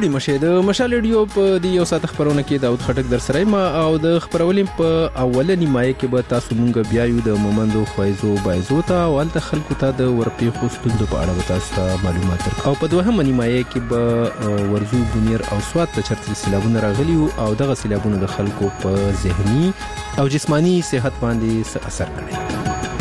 ستړي مشه د مشال ریډیو په دی یو ساعت خبرونه کې داود خټک در سره ما او د خبرولیم په اوله نیمایه کې به تاسو مونږ بیا یو د مومندو خوایزو بایزو ته ولته خلکو ته د ورپی خوستوندو په اړه تاسو معلومات او په دوهمه نیمایه کې به ورزو بنیر او سواد ته چرته سیلابونه راغلي او دغه سیلابونه د خلکو په ذهني او جسمانی صحت باندې اثر کړی.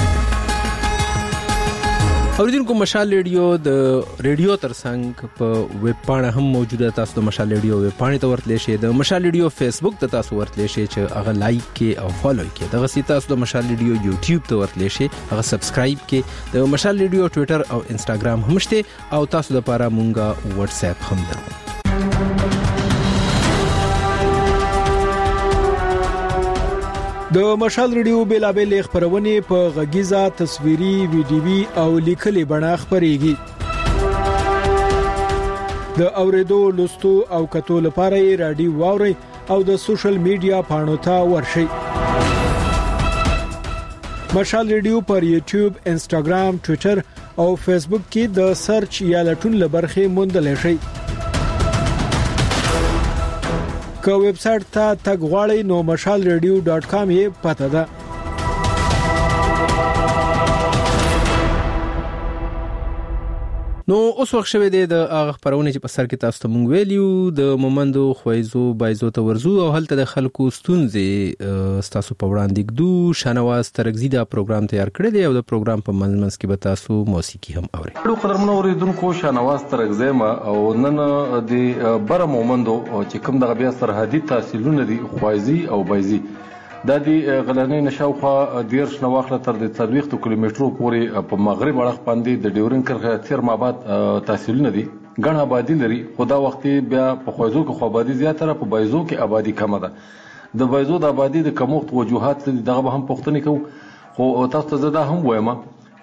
اوریدونکو مشال ریډیو د ریډیو ترڅنګ په ویب پاڼه هم موجوده، تاسو د مشال ریډیو ویب پاڼې ته ورتلی شئ. د مشال ریډیو فیسبوک ته تاسو ورتلی شئ چې هغه لایک کې او فالو کې. دغه سي تاسو د مشال ریډیو یوټیوب ته ورتلی شئ، هغه سبسکرایب کې. د مشال ریډیو ټوئیټر او انستګرام هم شته او تاسو د لپاره مونږه واتس اپ هم درو. د مشال ریډیو بیلابل خبرونه په غږیزه، تصویري، ویډیوي او لیکلي بڼه خبريږي. د اوریدو، لوستو او کتو لپاره رادیو واوري او د سوشل میډیا پاڼو ته ورشئ. مشال ریډیو پر یوټیوب، انستګرام، ټوئیټر او فیسبوک کې د سرچ یا لټون لبرخه موندل شئ. که ویب سټ ته تګ غواړئ نو mashalradio.com یې پته ده. نو اوس وخت شوه د هغه خبرونه چې په سر کې تاسو ته مونږ ویلیو د مومندو خوایزو بایزو ته ورزو او هلته د خلکو ستونزې تاسو په وړاندې ګدو. شانواز ترغزی دا پروګرام تیار کړی دی او د پروګرام په منځ کې به تاسو موسیقي هم اورئ. قدرمنو اوریدونکو، شانواز ترغزی ما او نن د بر مومندو چې کوم دغه بیا سرحدي تحصیلونه دي خوایزي او بایزي د دې غلنې نشاوخه دیرش نواخله تر د 40 کیلومترو پورې په مغرب اړخ باندې د ډیورن کرغه تیر مابات تحصیلونه دي. ګڼ آبادی لري، خدا وخت بیا په خوایزو کې خو آبادی زیاتره، په بایزو کې آبادی کمه ده. د بایزو د آبادی د کمښت وجوهات دغه به هم پوښتنه کوو، خو تاسو ته زه دا هم وایم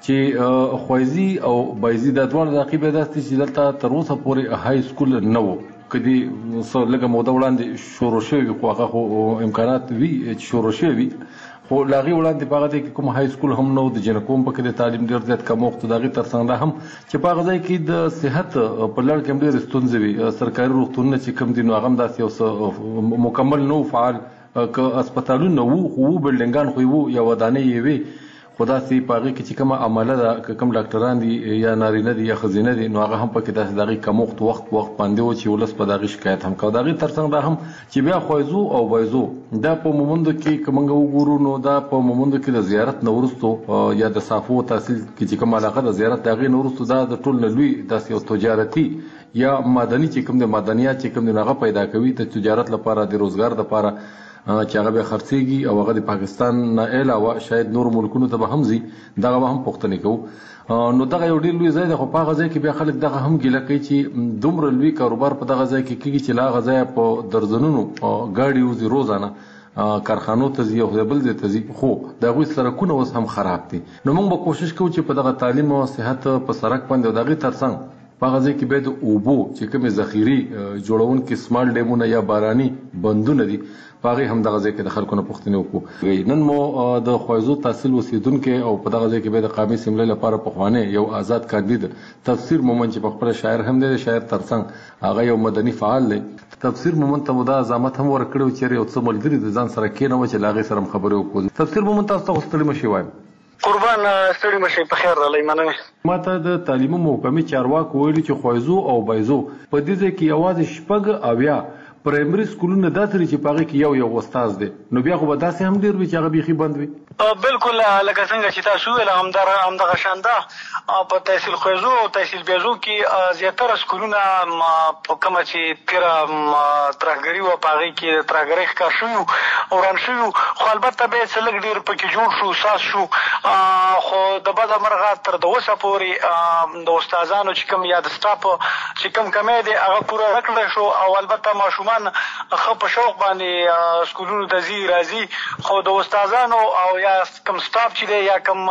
چې خوایزي او بایزي د دوه د عقیبه داسې چې دلته تر اوسه پورې های سکول نه وو. کدي سو لګه موده وړاندې شروع شوی خو هغه خو امکانات وی چې شروع شوی خو لاغي وړاندې په هغه کې کوم های سکول هم نو د جنکوم په کې د تعلیم ډیر زیات کم وخت دغه ترڅنګ هم چې په هغه ځای کې د صحت په لړ کې ډیر ستونزې وي. سرکاري روغتونونه چې کوم دي نو هغه داسې یو مکمل نو فعال ک هسپتالونه وو، خو بلډینګان خو وو یا ودانې وي، خدا سي پاغي کې چې کومه عمله ده کوم ډاکټران دي یا نارینه دي یا خزینه دي نو هغه هم په کې داسې دغه کم وخت باندې و چې ولس په دغه شکایت هم کو. دغه ترڅنګ دا هم چې بیا خوایزو او بایزو دا په مومندو کې کومنګ وګورو نو دا په مومندو کې د زیارت نورستو یا د صافو تحصیل کې چې کوم علاقه د زیارت دغه نورستو دا د ټول لوی داسې یو تجارتي یا مدني چې کوم د مدنیات چې کوم دغه پیدا کوي د تجارت لپاره د روزګار لپاره چې هغه به خرڅيږي او هغه د پاکستان نه علاوه شاید نور ملکونو ته به هم زی دغه هم پوښتنه کوو. نو دغه یو ډیر لوی ځای د خو په غځای کې بیا خلک دغه هم ګیله کوي چې دومره لوی کاروبار په دغه ځای کې کیږي چې لا غځای په درزنونو گاډي وزي روزانه کارخانو ته زی او بل ځای ته زی، خو دغه سرکونه اوس هم خراب دي. نو موږ به کوشش کوو چې په دغه تعلیم او صحت په سرک باندې دغه ترڅنګ په غځای کې به د اوبو چې کومه ذخیره جوړون کې سمال ډیمونه یا باراني بندونه دي پاغي هم دغه ځای کې د خلکو نه پوښتنه وکړو. نن مو د خوایزو تحصیل وسیدونکو او په دغه ځای کې به د قامي سیملې لپاره په خوانه یو آزاد کاندید تفسیر مومن چې په خپل شاعر هم دی، شاعر ترڅنګ هغه یو مدني فعال دی. تفسیر مومن ته مدا ضمانت هم ورکړو چې یو څه ملګری د ځان سره کېنه و چې لاغي سره خبرې وکړو. تفسیر مومن تاسو ته ستړي مشي وایم. قربان ستړي مشي په خیر رالی مننه. ماته د تعلیمي محکمې چارواکو ویلي چې خوایزو او بایزو په دې ځای کې یوازې شپږ اویا پرایمري سکولونه داسې چې پاغه کې یو استاد دی، نو بیا خو به داسې هم ډیر وي چې هغه بيخي بند وي. بالکل لکه څنګه چې تاسو ویل همدغه شانده په تحصیل خوایزو او تحصیل بایزو کې زیاتره سکولونه په کومه چې تیرا ترګری و پاغه کې ترګری ښکار شو او ران شو، خو البته به څلګ ډیر پکې جوړ شو ساس شو، خو د بد مرغه تر د وسه پورې د استادانو چې کوم یاد سټاپ چې کوم کمې دي هغه پوره رکړل شو او البته ماشومان ماشومان ښه په شوق باندې سکولونو ته ځي راځي، خو د استادانو او یا کم سټاف چې دی یا کم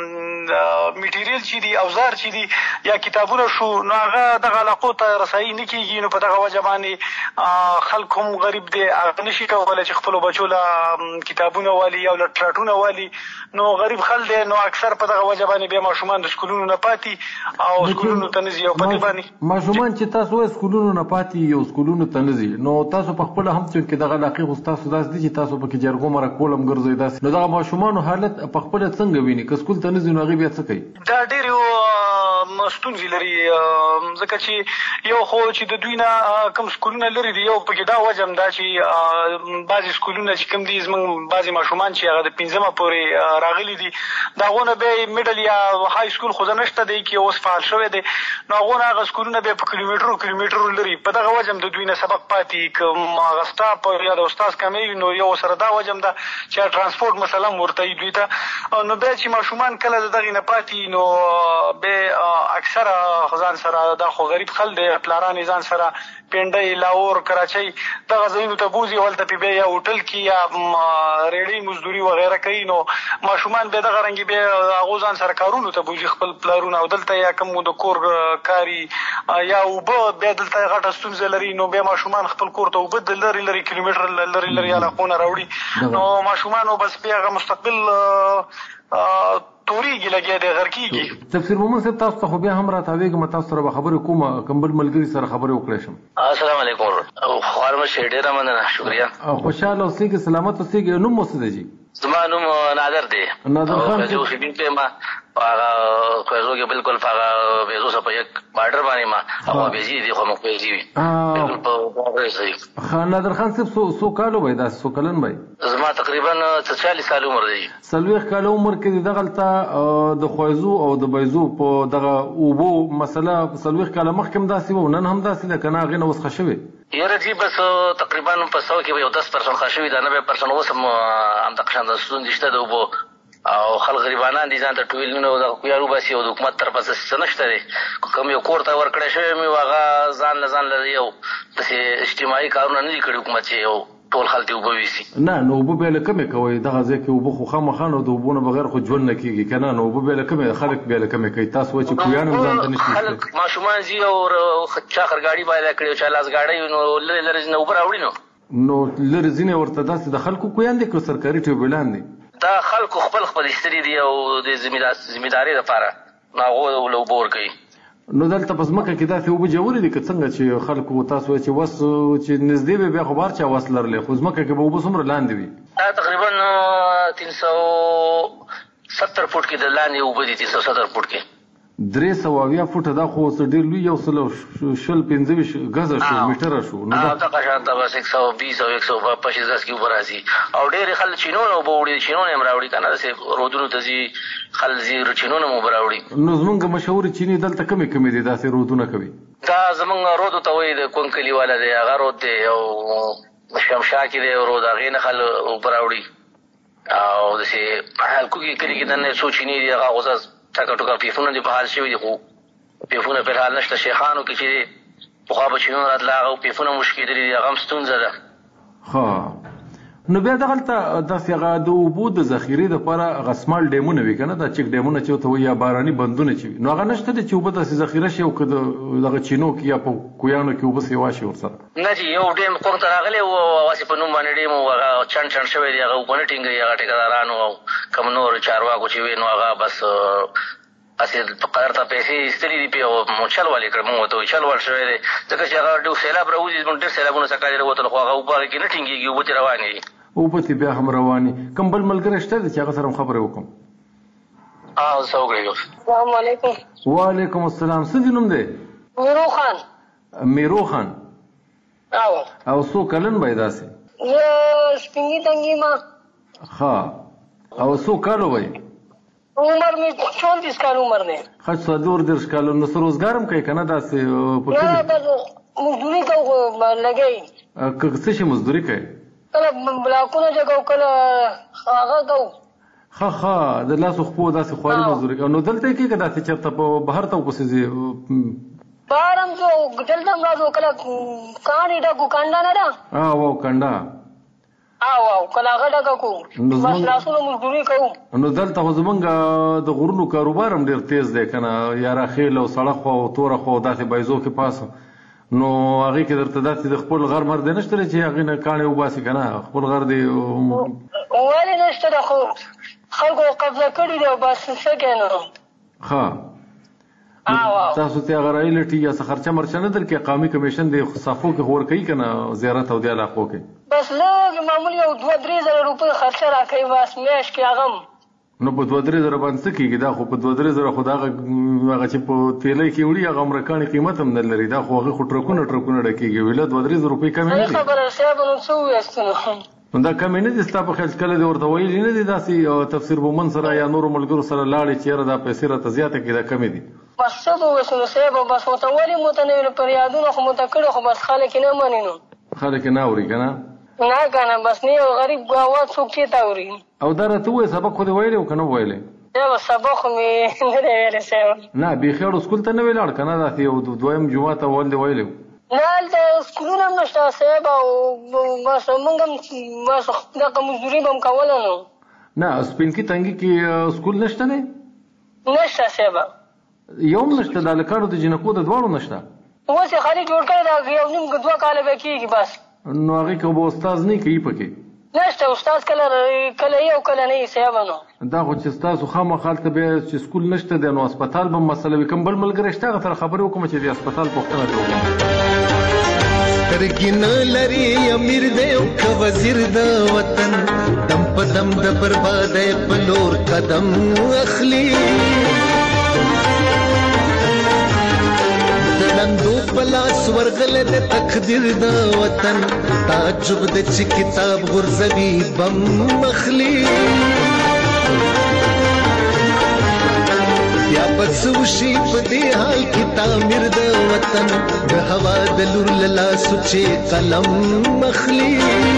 میټیریل چې دي، اوزار چې دي یا کتابونه شو، نو هغه دغه علاقو ته رسایي نه کېږي. نو په دغه وجه باندې خلک هم غریب دی، هغه نشي کولی چې خپلو بچو له کتابونه والي او له ټراټونه والي، نو غریب خل دی. نو اکثر په دغه وجه باندې بیا ماشومان د سکولونو نه پاتې او سکولونو ته نه ځي. او په دې باندې ماشومان چې تاسو وایي سکولونو نه پاتې یو سکولونو ته نه ځي، نو تاسو په خپله هم چونکې دغه علاقې خو ستاسو داسې دي چې تاسو پکې جرګو مرکول هم ګرځئ داسې، نو دغه ماشومانو حالت په خپله څنګه ویني؟ که سکول ته نه ځي نو هغوی بیا څه کوي؟ دا ډېرې ستونزې لري، ځکه چې یو خو چې د دوی نه کوم سکولونه لري دي، یو پکې دا وجه هم دا چې بعضې سکولونه چې کوم دي زموږ بعضې ماشومان چې هغه د 5مه پورې راغلي دي، د هغو نه بیا میډل یا های سکول خو نشته دی کې اوس فعال شوی دی، نو هغو نه هغه سکولونه بیا په کیلومیټرو لري. په دغه وجه هم د دوی نه سبق پاتې، که هغه سټاف یا د استاد کمی وي، نو یو سره دا وجه هم ده چې ترانسپورټ مسله هم ورته وي دوی ته. نو بیا چې ماشومان کله د دغې نه پاتې، نو بیا اکثره ځان سره دا خو غریب خل دی، پلاران یې ځان سره پنډۍ، لاهور، کراچۍ دغه ځایونو ته بوځي، هلته پې بیا یا هوټل کې یا ریډۍ مزدوري وغیره کوي. نو ماشومان بیا دغه رنګې بیا هغو ځان سره کارونو ته بوځي خپل پلارونه، او دلته یا کوم د کور کاري یا اوبه بیا دلته غټه ستونزه لري، نو بیا ماشومان خپل کور ته اوبه د لرې لرې کیلومیټر لرې لرې علاقو نه راوړي، نو ماشومانو بس بیا هغه مستقبل تورېږي، لګیا دی، غر کېږي. تفسیر مومن صاحب تاسو ته خو بیا هم راتاوېږم، تاسو سره به خبرې کوم، کوم بل ملګري سره خبرې وکړی شم. السلام علیکم. خوارمشه ډېره مننه، شکریه. خوشحاله اوسېږئ، سلامت اوسېږئ. نوم مو څه دی جي؟ زما نوم نادر دی. نادر خان جو اوسېدونکی یم هغه کویزو کې بالکل په هغه بیزو سره په یک بارډر باندې ما هغه بیزي دي خو موږ بیزي وي بالکل په بارډر صحیح. نادر خان صاحب څو کالو وای؟ داسې څو کلن وای؟ زما تقریبا 40 سال عمر دی. 40 کاله عمر کې دی دغلته د خویزو او د بیزو په دغه اوبو مسله 40 کاله مخکې هم داسې وه، نن هم داسې ده که نه هغې نه اوس ښه شوې؟ یاره جي بس تقریبا په 100 کې به یو 10% ښه شوي ده، 90% اوس هم همدغه شان ستونزې شته د اوبو او خلک غریبانان دي ځان ته ټویلونه او دغه کویار وباسي او د حکومت طرفه څه نشته دی. کوم یو کور ته ورکړی شوی مې هغه ځان له یو داسې اجتماعي کارونه نه دي کړي حکومت چې یو ټول خلک اوبه ویسي. نه نو اوبه بیا له کومې کوئ؟ دغه ځای کې اوبه خو خامخا نو د اوبو نه بغیر خو ژوند نه کېږي که نه؟ نو اوبه بیا له کومې خلک بیا له کومې کوي؟ تاسو وایئ چې کویان هم ځان ته نشي خلک ماشومان ځي او چا خرګاډي پیدا کړي او چا لاس نو لرې لرې ځینې اوبه راوړي نو لرې ځینې ورته داسې د خلکو کویان دي که سرکاري ټیوبویلان دي؟ دا خلکو خپل ایستلي دي او د ذمهدارۍ لپاره نو هغو له اوبه ورکوي. نو دلته په ځمکه کې داسې اوبه جوړې دي که څنګه چې خلکو تاسو وایئ چې وس چې نږدې به بیا خو به هر چا وس لرلی، خو ځمکه کې به اوبه څومره لاندې وي؟ دا تقریبا 370 فوټ کې د لاندې اوبه دي، 370 فوټ کې 300 فوټه. دا خو اوس ډېر لوی 125 غزه شو، میټره شو. دغه شان ته بس 120 او 125 غز کې اوبه راځي او ډېرې خلک چینونه اوبه وړي، چینونه هم راوړي که نه داسې رودونو ته ځي خلک ځي چینونه هم اوبه راوړي. نو زمونږ مشهورې چینې دلته کمې دي داسې رودونه کوي؟ دا زمونږ رود ته وایي د کونکلي والا دی، هغه رود دی او شمشا کې دی رود، هغې نه خلک اوبه راوړي او داسې حلکو کې کلي کې دننه څو چینې دي هغه اوس ټکه ټوکه پیفونه دي بحال شوي دي، خو پیفونه فی الحال نشته. شیخانو کې چې پخوا به چینونه راتله هغه پیفونه مشکېدلي دي، هغه هم ستونزه ده. نو بیا دغلته داسې هغه د اوبو د ذخیرې دپاره هغه سمال ډیمونه وي که نه، دا چک ډیمونه چې ورته وایي یا باراني بندونه چې وي، نو هغه نشته دی چې اوبه داسې ذخیره شي او که دغه چینو کې یا په کویانو کې اوبه سیوا شي ورسره؟ نه جي یو ډیم قوم ته راغلی و هغسې په نوم باندې ډیم و، هغه چڼ شوی دی، هغه اوبه نه ټینګوي، هغه ټیکهدارانو او کوم نور چارواکو چې وي نو هغه بس هسې په قدر ته پیسې ایستلي دي پې او چل والې کړه. مونږ ورته وایي چل ول شوی دی ځکه چې هغه ډېر سیلاب راوځي، زموږ ډېر سیلابونه څخه دې راوتل خو هغه اوبه هغې کې نه ټینګېږي، اوبه ترې روانې دي. اوبه ترې بیا هم روانې. کوم بل ملګری شته دی چې هغه سره هم خبرې وکړم؟ زه وکړئ. السلام علیکم. وعلیکم السلام. څه دې نوم دی؟ میرو خان. میرو خان. او څو کلن به یې داسې؟ زه سپینګي تنګي ما. ښه. او څو کالو به یې؟ عمر مې 34 کال عمر دی. ښه 34 کالو. نو څه روزګار هم کوي که نه داسې؟ نه بس مزدوري کوو لګوي. څه شي مزدوري کوي؟ کله بلاکونه جګو کله هغه کوو. ښه د لاسو خپو داسې خواري مزدوري کوي. نو دلته یې کېږه داسې چېرته په بهر ته ورپسې ځې بارم جو دلته راځو کله کاڼي ډکو کنډه نه ده او کنډه او کله هغه ډکه کوو بس لاسونو مزدوري کوو. نو دلته خو زمونږ د غرونو کاروبار هم ډېر تیز دی که نه یاره خیل او سړک خو او توره خو داسې بایزو کې پاسه نو هغې کې درته داسې د خپل غر مر دی نشته دی چې هغې نه کاڼې وباسي که نه خپل غر دی ولې نشته ده خو خلکو قبضه کړي دی بس څه کوې نو ښه تاسو ته هغه رایلټي یا څه خرچه مرچه نه درکړي قومي کمیشن د صفو کې غور کوي که نه زیارت او دې علاقو کې بس لږ معمول یو 2-3 زره روپۍ خرچه راکوي بس میاشت کې هغه نو په 2-3 زره باندې څه کېږي دا خو په 2-3 زره خو دا هغه چې په تیلۍ کې وړي هغه امریکاني قیمت هم نه لري دا خو هغې خو ټرکونه ډکېږي ویله 2-3 زره روپۍ کمې نه دي خبره صاحب نو څه وویاست نو دا کمې نه دي ستا په خیال کله دې ورته ویلي نه دي داسې تفسیر بومن سره یا نورو ملګرو سره لاړې چې یاره دا پیسې راته زیاته کړي دا کمې دي بس څه به وویست نو صاحب بس ورته ولې مو ته نه ویل فریادونه خو مو ته کړي خو بس خلک یې نه مني نو خلک یې نه اوري که نه نه که نه بس نه یو غریب اواز څوک چېرته اوري او دا راته ووایه سبق خو دې ویلی او که نه ویلی صاحب سبق خو مې نه دی ویلی صاحب نه بیخي اړو سکول ته نه وی لاړ که نه داسې یو دویم جومات اول دې ویلی نه هلته سکولونه هم نشته صاحب او بس موږ هم بس دغه مزدوري به هم کوله نو نه سپینکي تنګي کې سکول نشته دی نشته صاحب یو هم نشته د هلکانو د جنکو د دواړو نشته اوس یې خالي جوړ کړی دا یو نیم 2 کاله به کېږي بس نو هغې که به استاز نه کوي پکې نشته استاد کله یو کله نه صاحب نو دا خو چې ستاسو خامخا هلته بیا چې سکول نشته دی نو هسپتال به مسله وي کوم بل ملګری شته هغه سره خبرې وکړم چې د هسپتال پوښتنه ترې وکړم سترګې نه لري امیر دی او که وزیر د وطن دم په دم د بربادۍ په لور قدم اخلي لندو پلاس ورغله د تقدیر د وطن تعجب د چې کتاب غورځوي بم مخلي یا بس وشي په دې حال کې تعمیر د وطن د هوا د لور له لاسو چې قلم مخلي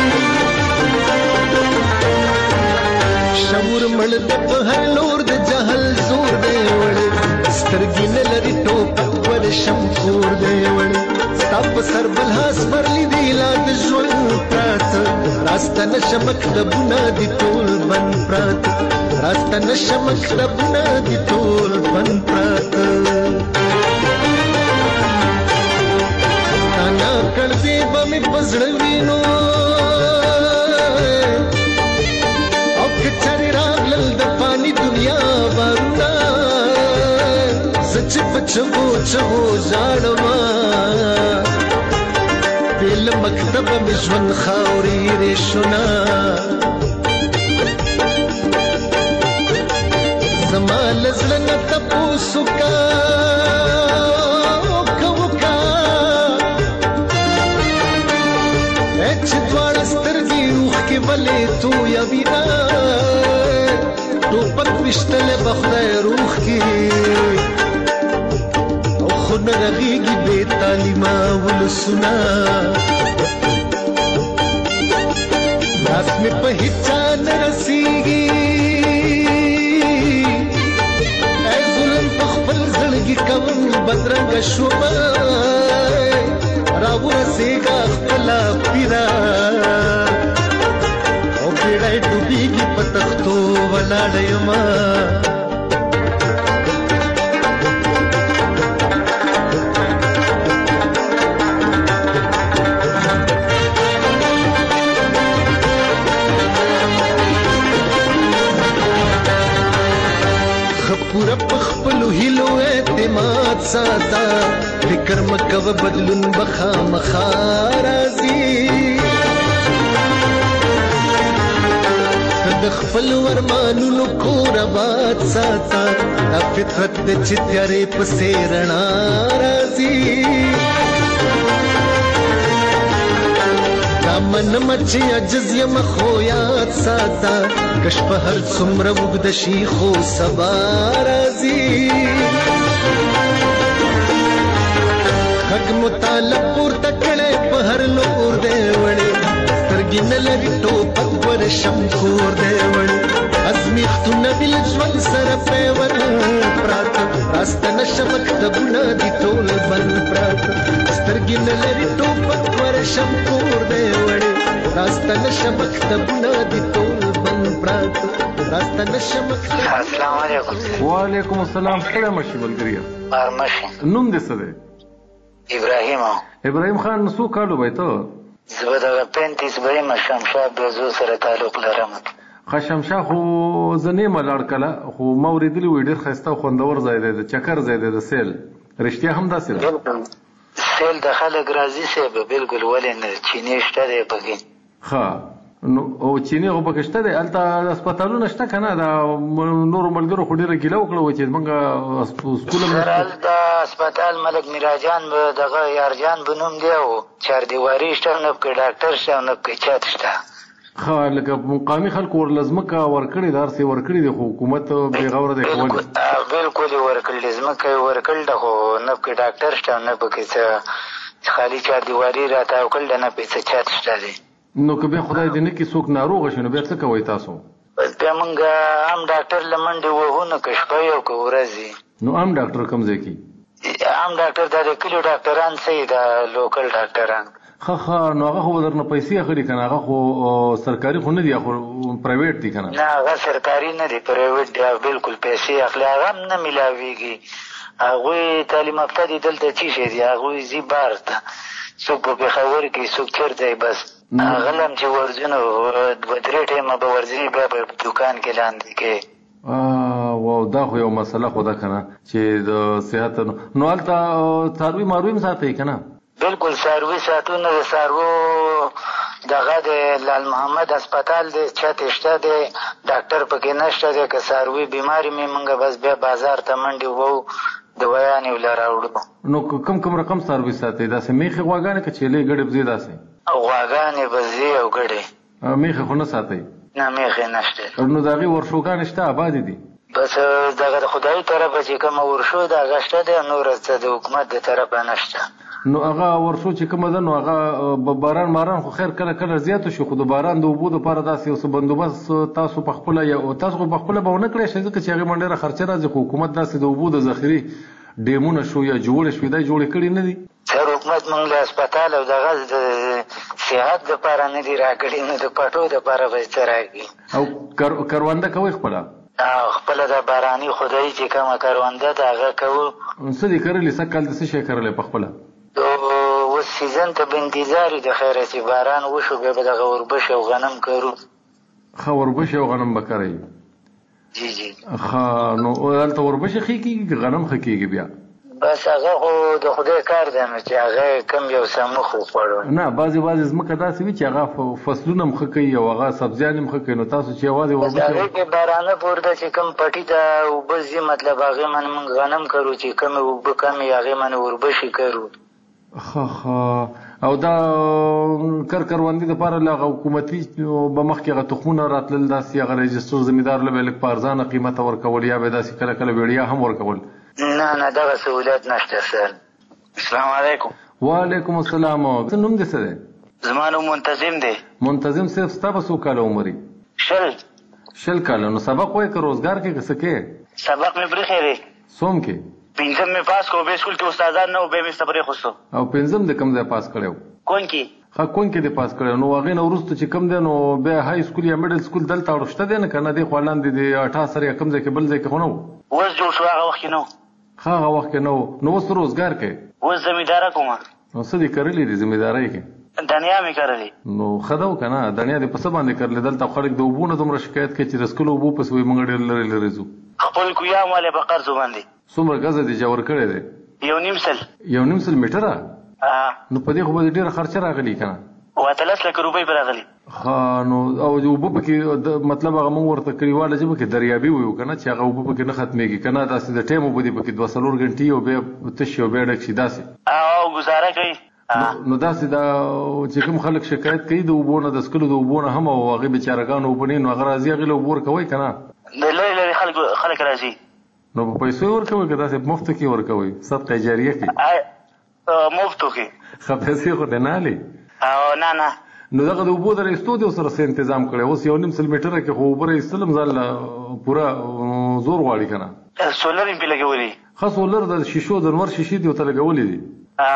شعور مړ د په هر لور د جهل زور دی وړ سترګې نه لري ټوپک ور شمکور دی وړ ستا په سر بلحاس پرلی دی لا د ژوند پراته راسته نشه مکتبونه دي ټول بند پراته راسته نشه مکتبونه دي ټول بند پراته تانا کړدې به مې په زړه وینو او که چارې راغلل د پانی دنیا بارونه چې په چغو چغو ژاړما بېل مکتبه مې ژوند خاورې ریشونه زما له زړه نه تپوس وکړه چې دواړه سترګې اوښکې ولې تویوینه ټوپک ویشتلی به خدای روح کې خو نه رغېږي بې تعلیمه ولسونه لاس مې په هېچا نه رسېږي ای ظلم په خپل زړګي کوم بدرنګه شومه راورسېږه خپله پیره او بیړی ډوبېږي په تختو ولاړه یمه پورا پخپلو هیلو اعتماد ساتا فکر مکو بدلون بخا مخارازی د خپل ورمانونو کور آباد ساتا دا فطرت د چتیارې پسې رڼا راځي دا منم چې عجز یم خو یاد ساتا کش په هر څومره اوږده شي خو سبا راځي غږ مطالب پورته کړی په هر لور دی وړی سترګې نه لري ټوپک ور شمکور دی وړی ازمیښتونه بل ژوند سره پیور پراته راسته نشه مکتبونه دي ټول بند پراته سترګې نه لري ټوپک ورشم کور دی وړې راسته نشه مکتبونه دي ټول بند پراته راسته نشه مکتب. السلام علیکم. وعلیکم السلام. ستړی مشي ملګريه. بارمشي. نوم دې څه دی؟ ابراهیم. ابراهیم خان څو کالو به ته؟ زه دغه 35 به شمشاد بیزو سره تعلق لرم. شمشاد خو زه نه ملاړ کله خو ما اورېدلی وي ډېر ښایسته او خوندور ځای دی د چکر ځای دی د سیل. رښتیا هم داسې ده؟ بالکل سیل د خلک راځي صاحب بالکل ولې نه چینی شته دی پکې. ښه نو او چینی خو پکې شته دی هلته هسپتالونه شته که نه د نورو ملګرو خو ډېره ګیله وکړه وه چې زمونږ سکول هم سره هلته هسپتال ملک میراجان به دغه یارجان به نوم دی او چاردیواري شته نه پکې ډاکټر شته نه پکې چت شته. ښه لکه مقامي خلکو ورله ځمکه ورکړې ده هر څه یې ورکړي دي خو حکومت بېغوره دی کول. بالکل یې ورکړي دي ځمکه یې ورکړل ده خو نه پکې ډاکټر شته نه پکې څه خالي چاردیواري راتاو کړل ده نه پکې څه چت شته دی. نو که بیا خدای دې نه کړي څوک ناروغه شي نو بیا څه کوئ تاسو؟ بیا موږ عام ډاکټر له منډې وهو نه که شپه وي او که ورځ وي. نو عام ډاکټر کوم ځای کې؟ عام ډاکټر دا د کلیو ډاکټران صحیح ده لوکل ډاکټران. ښه نو هغه خو به درنه پیسې اخلي که نه هغه خو سرکاري خو نه دي خو پرایویټ دي که نه؟ نه هغه سرکاري نه دي پرایویټ دي بالکل پیسې اخلي هغه هم نه میلاویږي. هغوی تعلیم یافته دي دلته څه شی دي هغوی ځي بار ته څوک په پېښور کې څوک چېرته بس هغه له هم چې ورځي نو 2-3 ټایمه به ورځي بیا به دوکان کې لاندې کوي. واو دا خو یو مسله خو ده که نه چې د صحت نو هلته څاروي ماروي هم ساتئ که نه؟ بالکل څاروي ساتو نه د څاروو دغه د لال محمد هسپتال دی چت شته دی ډاکټر پکې نشته دی که څاروي بیماري مې موږ بس بیا بازار ته منډې ووو دوایانې له راوړو. نو کوم رقم څاروي ساتئ داسې میښې غواګانې که چیلې ګډې بزې داسې؟ غواګانې بزې او ګډې. میښې خو نه ساتئ؟ نه میښې نشته. نو د هغې ورشوګانې شته آبادې دي؟ بس دغه د خدایي طرفه چې کومه ورشو ده هغه شته دی نوره څه د حکومت د طرفه نشته. نو هغه ورشو چې کومه ده نو هغه باران ماران خو خیر کله زیاتو شي خو د باران د اوبو دپاره داسې یو څه بندوبست تاسو په خپله تاسو خو په خپله به ونه کړی شئ ځکه چې هغې باندې ډېره خرچه راځي خو حکومت داسې د اوبو د ذخیرې ډیمونه شو یا جوړې شوې دا جوړې کړي نه دي؟ سر حکومت موږ له هسپتال او دغه د صحت دپاره نه دي راکړي نو د پټو دپاره به څه راکړي. او کرونده کوئ خپله؟ خپله د باراني خدایي چې کومه کرونده ده هغه کوو. څه دي کرلي سږ کال د څه شی کرلی په خپله؟ اوس سیزن ته به انتظار د خیره چې باران وشو بیا به دغه وربشې او غنم کرو. ښه وربشې او غنم به کرئ؟ جی جی. ښه نو هلته وربشې ښې کېږي که غنم ښه کېږي بیا؟ بس هغه خو د خدای کار دی نو چې هغه کم یو څه مخ وخوړو. نه بعضې ځمکه داسې وي چې هغه فصلونه هم ښه کوي او هغه سبزیان هم ښه کوي نو تاسو چې یوازې بس هغې کې بارانه پورته چې کوم پټي ته اوبه ځي مطلب هغې باندې موږ غنم کرو چې کمې اوبه کمې هغې باندې وربشې کرو. ښه او دا کروندې دپاره له هغه حکومتي به مخکې هغه تخمونه راتلل داسې هغه رجسټر زمیندار له به لږ په ارزانه قیمته ورکول یا به داسې کله ویړیا هم ورکول؟ نه دغه سهولت نشته سر. السلام علیکم. وعلیکم السلام. څه نوم دې څه دی؟ زما نوم منتظم دی. منتظم صاحب ستا به څو کاله عمر وي؟ 20 کاله. نو سبق وایې که روزګار کې که څه کې؟ سبق مې پرېښی دی. څوم کې؟ 5 مې پاس کړو بیا سکول کې استادان نه و بیا مې صبرې خوستو. او 5 د کوم ځای پاس کړی و؟ کون کې. ښه کون کې دې پاس کړی نو هغې نه وروسته چې کوم دی نو بیا های سکول یا میډل سکول دلته اړو شته دی نه که نه دی خوا لاندې د 18 یا کوم ځای کې بل ځای کې خو نه و؟ اوس جوړ شو هغه وخت کې نه و. ښه هغه وخت کې نه و. نو اوس روزګار کوې؟ اوس زمینداره کومه. نو څه دې کرلي دي زمیندارۍ کې؟ دنیا مې کرلې. نو ښه ده و که نه دنیا دې په څه باندې کرلې دلته خلک د اوبو نه دومره شکایت کوي چې د څکلو اوبو پسې وایي موږ ډېر لرې ځو. خپل کویا مالې په قرضو باندې. څومره ګزه دې جوړ کړی دی؟ 1.5 سل میټره؟ نو په دې خو به دې ډېره خرچه راغلي که نه؟ 13 لک روپۍ به راغلي. ښه نو او اوبه پکې مطلب هغه موږ ورته کلیواله ژبه کې دریابي وایو که نه چې هغه اوبه پکې نه ختمېږي که نه داسې د ټایم اوبه دي پکې 2-4 غنټې او بیا تش او بیا ډک شي داسې او ګزاره کوي. نو داسې دا چې کوم خلک شکایت کوي د اوبو نه د څکلو د اوبو نه هم او هغې بېچارهګانو اوبه نه نو هغه راځي هغې له اوبه ورکوئ که نه؟ د لرې خلک راځي. نو په پیسو یې ورکوئ که داسې په مفتو کې ورکوئ صدقه جاریه کې؟ مفتو کې. ښه پیسې خو دې نه هلې؟ نه نو دغه د اوبو د رایستو دی سره څه تنظام کړی اوس 1.5 سل میټره کې خو اوبه رایستل هم ځان پوره زور غواړي که نه؟ سولر یې پرې لګولي. خاص ولر د شیشو د نور شیشې دی ته لګولې دي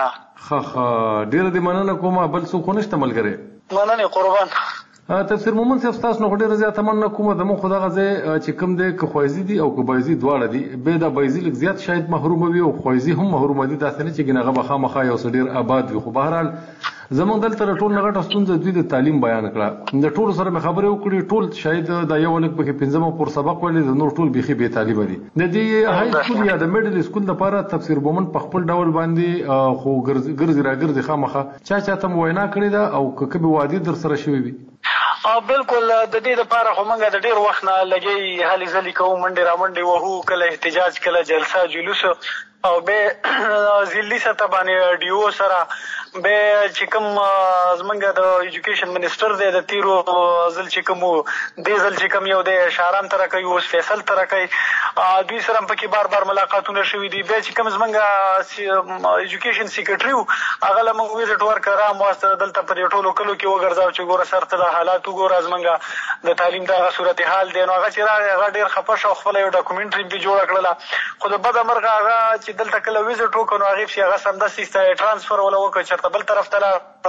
ډېر دې مننه کومه بل څه خو نشته ملګری مننه قربان تفسیر مومن صاحب تاسو نو ډېر زیات مننه کومه د مخ خدای غزه چې کوم دې که خوایزي دي او که بایزي دواړه دي به دا بایزي لږ زیات شاید محروم وي او خوایزي هم محروم دي داسې نه چې ګناغه بخامخا یو ډېر آباد وي خو بهرحال زمونږ دلته ټول نغټه ستونزه دوی د تعلیم بیان کړه د ټول سره مې خبرې وکړې ټول شاید د یو لک په 15 پر سبق ولې د نور ټول بيخي به طالب دي د دې هاي سکول یا د میډل سکول لپاره تفسیر مومن په خپل ډول باندې خو ګرځي راګرځي خامخه چا ته وینا کړې ده او کبه وادي در سره شوی وي بالکل د دې لپاره خو موږ د ډیر وخت نه لګي هلي ځلي کوو منډې را منډې وهو کله احتجاج کله جلسه جلوس او به ضلعي سطح باندې ډیو سره به چې کوم زمونږ د ایجوکیشن منسٹر دی د تیرو ځل چې کوم دې ځل چې کوم یو د شاران تر کوي اوس فیصل تر کوي دوی سره پکې بار بار ملاقاتونه شوي دي به چې کوم زمونږ ایجوکیشن سیکریټری هغه له موږ ویزټ ورکړه مواسطه دلته په ټولو کلو کې وګرځاو چې ګوره سره ته د حالات وګوره زمونږ د تعلیم دغه صورتحال دی نو هغه چې راغی هغه ډېر خفه شو خپله یو ډاکومنټري پرې جوړه کړله خو د بده مرغه هغه چې دلته کله ویزټ وکړو نو هغې پسې هغه سمدستي ټرانسفر وله وکړه چېرته بل طرف ته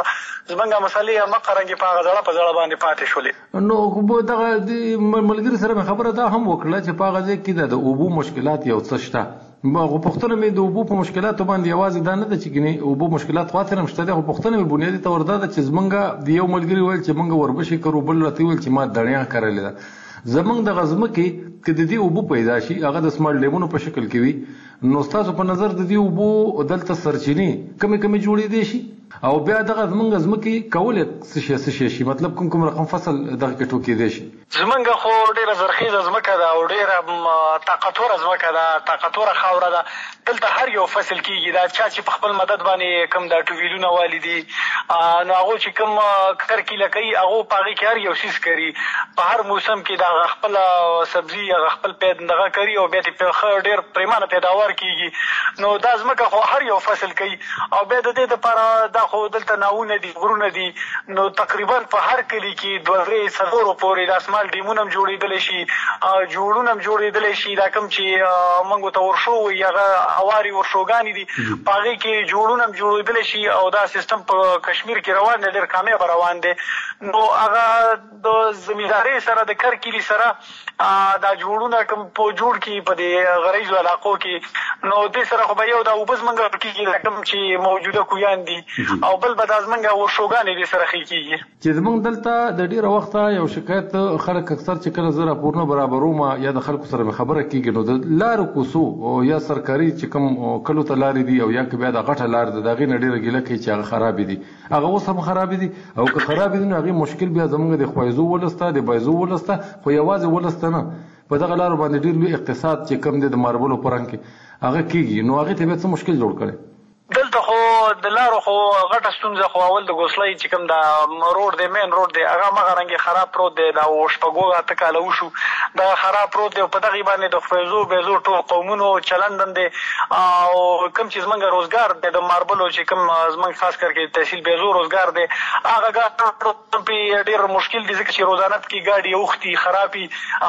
زمونږ مسلې همغه رنګې په هغه زړه په زړه باندې پاتې شولې نو دغه ملګري سره مې خبره دا هم وکړه چې په هغه ځای کې د اوبو مشکلات یو څه شته خو پوښتنه مې د اوبو په مشکلاتو باندې یوازې دا نه ده چې ګنې اوبو مشکلات خاطر هم شته دی خو پوښتنه مې بنیادي طور دا ده چې زمونږ د یو ملګري ویل چې مونږ وربشې کرو بل راته ویل چې ما دڼیا کرلې ده زمونږ دغه ځمکې که د دې اوبو پیدا شي هغه د سمارټ لیمونو په شکل کې وي نو ستاسو په نظر د دې اوبو دلته سرچینې کمې جوړېدی شي او بیا دغه زمونږ ځمکې کولی څه شي مطلب کوم رقم فصل دغه کې ټوکېدی شي زمونږ خو ډېره زرخیزه ځمکه ده او ډېره طاقتوره ځمکه ده طاقتوره خاوره ده دلته هر یو فصل کېږي دا چا چې په خپل مدد باندې کوم دا ټوویلونه والي دي نو هغو چې کوم کرکیله کوي هغو په هغې کې هر یو څیز کري په هر موسم کې د هغه خپله سبزي هغه خپل دغه کري او بیا ترې ښه ډېر پریمانه پیداوار کېږي نو دا ځمکه خو هر یو فصل کوي او بیا د دې دپاره دا خو دلته ناونه دي غرونه دي نو تقریبا په هر کلي کې 2-3 پورې د اسمال ډیمونه هم جوړېدلی شي جوړونه هم جوړېدلی شي دا کوم چې موږ ته ورشو وایي هغه هوارې ورشوګانې دي په هغې کې جوړونه هم جوړېدلی شي او دا سیستم په کشمیر کې روان دی ډېر کامیابه روان دی نو هغه د زمیندارۍ سره د کرکیلي سره دا جوړونه کوم په جوړ کړي په دې غریزو علاقو کې نو دې سره خو به یو دا اوبه زمونږ کېږي دا کوم چې موجوده کویان دي او بل به دا زمونږ ورشوګانې دې سره ښې کېږي چې زمونږ دلته د ډېره وخته یو شکایت خلک اکثر چې کله زه راپورونه برابروم یا د خلکو سره مې خبره کېږي نو د لارو کوڅو یا سرکاري چې کوم کلو ته لارې دي او یا که بیا د غټه لار ده د هغې نه ډېره ګیله کوي چې هغه خرابې دي هغه اوس هم خرابې دي او که خرابې دي نو هغې مشکل بیا زمونږ د خوایزو ولس ته د بایزو ولس ته خو یوازې ولس ته نه په دغه لارو باندې ډېر لوی اقتصاد چې کم دی د ماربلو په رنګ کې هغه کېږي نو هغې ته بیا څه مشکل جوړ کړی دلته خو د لارو خو غټه ستونزه خو اول د ګوسلۍ چې کوم دا روډ دی مین روډ دی هغه همغه رنګې خراب پروت دی دا شپږو اته کاله وشو دا خراب پروت دی او په دغې باندې د خپیزو بیزو ټول قومونو چلند هم دی او کوم چې زمونږ روزګار دی د ماربلو چې کوم زمونږ خاص کر کې تحصیل بیزو روزګار دی هغه پې ډېر مشکل دي ځکه چې روزانه پکې ګاډي اوښتي خرابي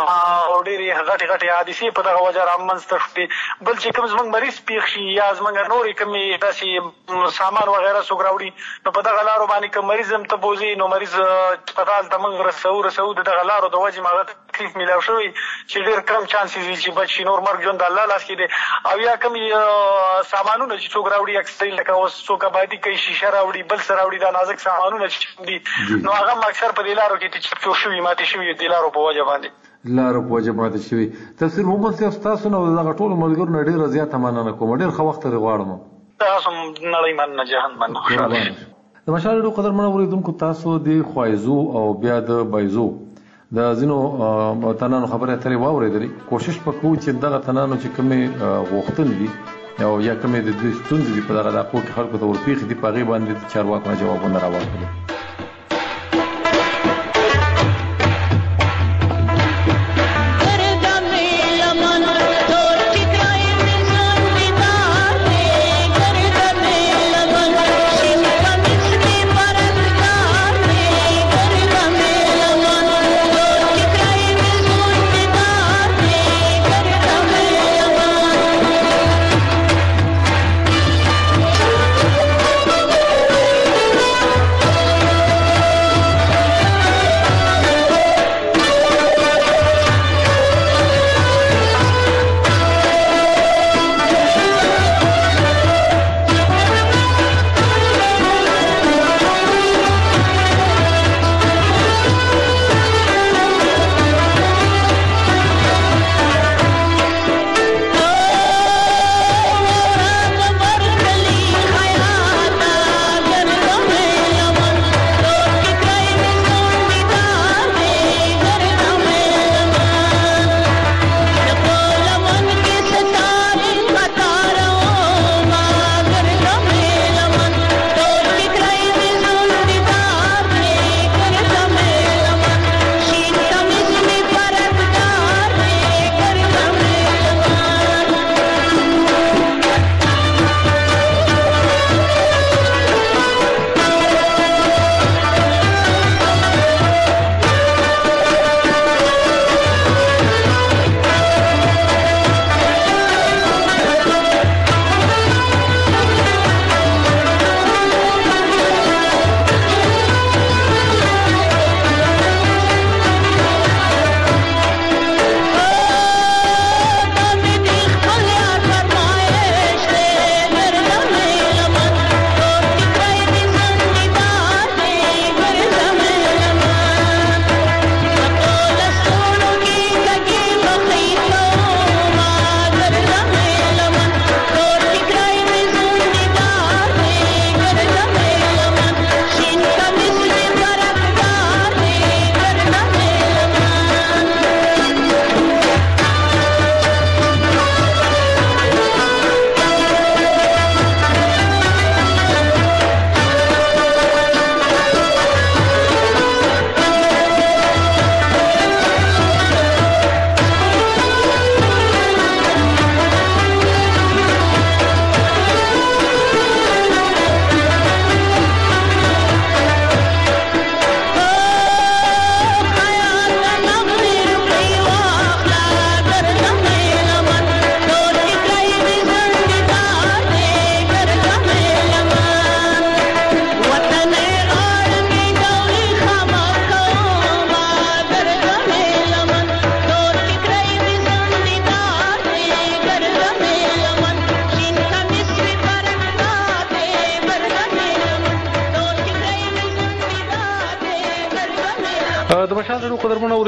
او ډېرې غټې حادثې په دغه وجه رامنځته شوې بل چې کوم زمونږ مریض پیښ شي یا زمونږ نورې کومې داسې سامان وغیره څوک راوړي نو په دغه لارو باندې که مریض هم ته بوځي نو مریض هسپتال ته موږ رسو د دغه لارو د وجې هغه تکلیف میلاو شوی چې ډېر کم چانسز وي چې بچ شي نور مرګ ژوند د الله لاس کې دی او یا کوم سامانونه چې څوک راوړي اکثري لکه اوس څوک آبادي کوي شیشه راوړي بل څه راوړي دا نازک سامانونه چې دي نو هغه هم اکثر په دې لارو کې چور شوي ماتې شوي دې لارو په وجه باندې لارو په وجه ماتې شوي تفسیر محمد صاحب ستاسو نه دغه ټولو ملګرو نه ډېره زیاته مننه کوم ډېر ښه وخت ترې غواړم تاسو نړۍ مننه جهان مننه خوشحاله د مشال ډېرو قدرمنو اورېدونکو تاسو د خوایزو او بیا د بایزو د ځینو تنانو خبرې اترې واورېدلې کوشش به کوو چې دغه تنانو چې کومې غوښتنې دي او یا کومې د دوی ستونزې دي په دغه علاقو کې خلکو ته ورپېښې دي په هغې باندې د چارواکو نه جوابونه راواخلو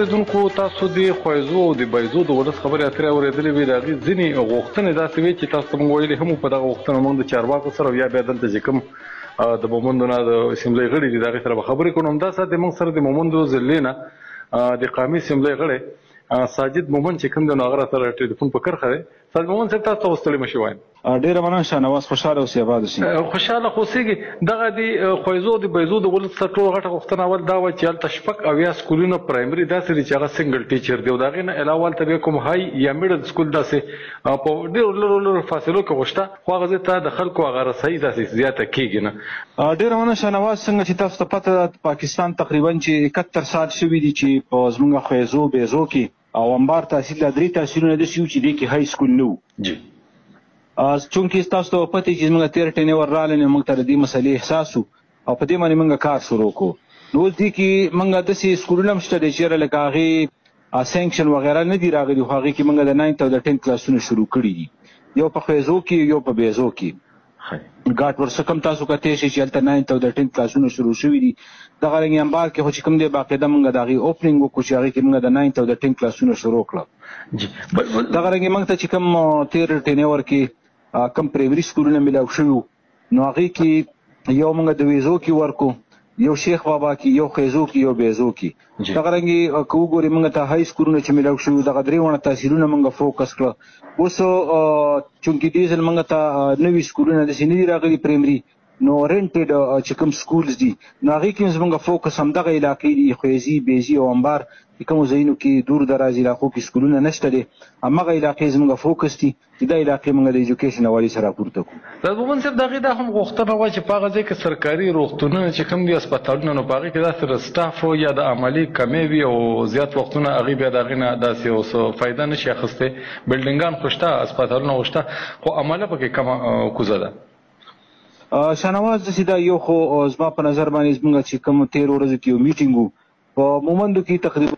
اوریدونکو تاسو د خوایزو او د بایزو د ولس خبرې اترې اوریدلې وي د هغې ځینې غوښتنې داسې وي چې تاسو ته موږ ویلې هم په دغه غوښتنه موږ د چارواکو سره یا بیا دلته چې کوم د مومندو نه د اسمبلی غړي دي د هغې سره به خبرې کوو. همدا ساعت موږ سره د مومندو ضلعې نه د قامي اسمبلی غړی ساجد مومند چې کوم دی نو هغه سره ټلیفون په کرښه دی. ساجد مومند صاحب تاسو ته ستړي مه شئ وایم. ډیره مننه شاهنواز، خوشحاله اوسئ، اباد اوسئ. خوشحاله خو اوسېږي. دغه د خویزو د بایزو د ولس څخه ټوله غټه غوښتنه اول دا وه چې هلته شپږ اویا سکولونه پرایمري داسې دي چې هغه سنګل ټیچر دی او د هغې نه علاوه هلته بیا کوم های یا میډل سکول داسې په ډېرو لرو فاصلو کې غوښته خو هغه ځای ته د خلکو هغه رسایي داسې زیاته کېږي نه. ډیره مننه شاهنواز. څنګه چې تاسو ته پته ده پاکستان تقریبا چې 71 سال شوي دي چې په زموږ خویزو بیزو کې او انبار تحصیل د 3 تحصیلونه داسې وو چې دې کې های سکول نه و. جی چونکې تاسو ته پته چې موږ تیر ټینور راغلی نو موږ ته د دې مسلې احساس و او په دې باندې موږ کار شروع کړو. نو اوس دې کې موږ داسې سکولونه هم شته دی چې لکه هغې سینکشن وغیره نه دي راغلي خو هغې کې موږ د 9 او د 10 کلاسونه شروع کړي دي، یو په خویزو کې یو په بیزو کې. ګاټ ورڅخه هم تاسو کتلی شئ چې هلته 9 او د 10 کلاسونه شروع شوي دي. دغه رنګې امبار کې خو چې کوم دی باقاعده موږ د هغې اوپننګ وکړو چې هغې کې موږ د 9 او د 10 کلاسونه شروع کړل. دغه رنګې موږ ته چې کوم تیر ټینور کې کم پرایمري سکولونه ملاو شوي نو هغې کې یو موږ د ویزو کې ورکو، یو شیخ بابا کې، یو خیزو کې، یو بیزو کې. دغه رنګې که وګورې موږ ته های سکولونه چې ملاو شوي دغه 3 وړه تحصیلونه موږ فوکس کړه. اوس چونکې دې ځل موږ ته نوي سکولونه داسې نه دي راغلي پرایمري نو رینټډ چې کوم سکولز دي نو هغې کې زموږ فوکس همدغه علاقې دي، خویزي، بیزي او انبار چې کومو ځایونو کې دور دراز علاقو کې سکولونه نشته دي همغه علاقې زموږ فوکس دي چې دا علاقې موږ د ایجوکیشن حوالې سره راپورته کړو. د مومند صاحب د هغې دا هم غوښتنه وه چې په هغه ځای کې سرکاري روغتونونه چې کوم دي هسپتالونه نو په هغې کې داسې د سټافو یا د عملي کمې وي او زیات وختونه هغې بیا د هغې نه داسې اوس فایده نه شي اخیستی. بلډینګان خو شته، هسپتالونه خو شته خو عمله پکې کمه کوزه ده. شاهنواز داسې دا یو خو زما په نظر باندې زموږ چې کوم تېرو ورځو کې یو میټینګ و په مومندو کې تقریبا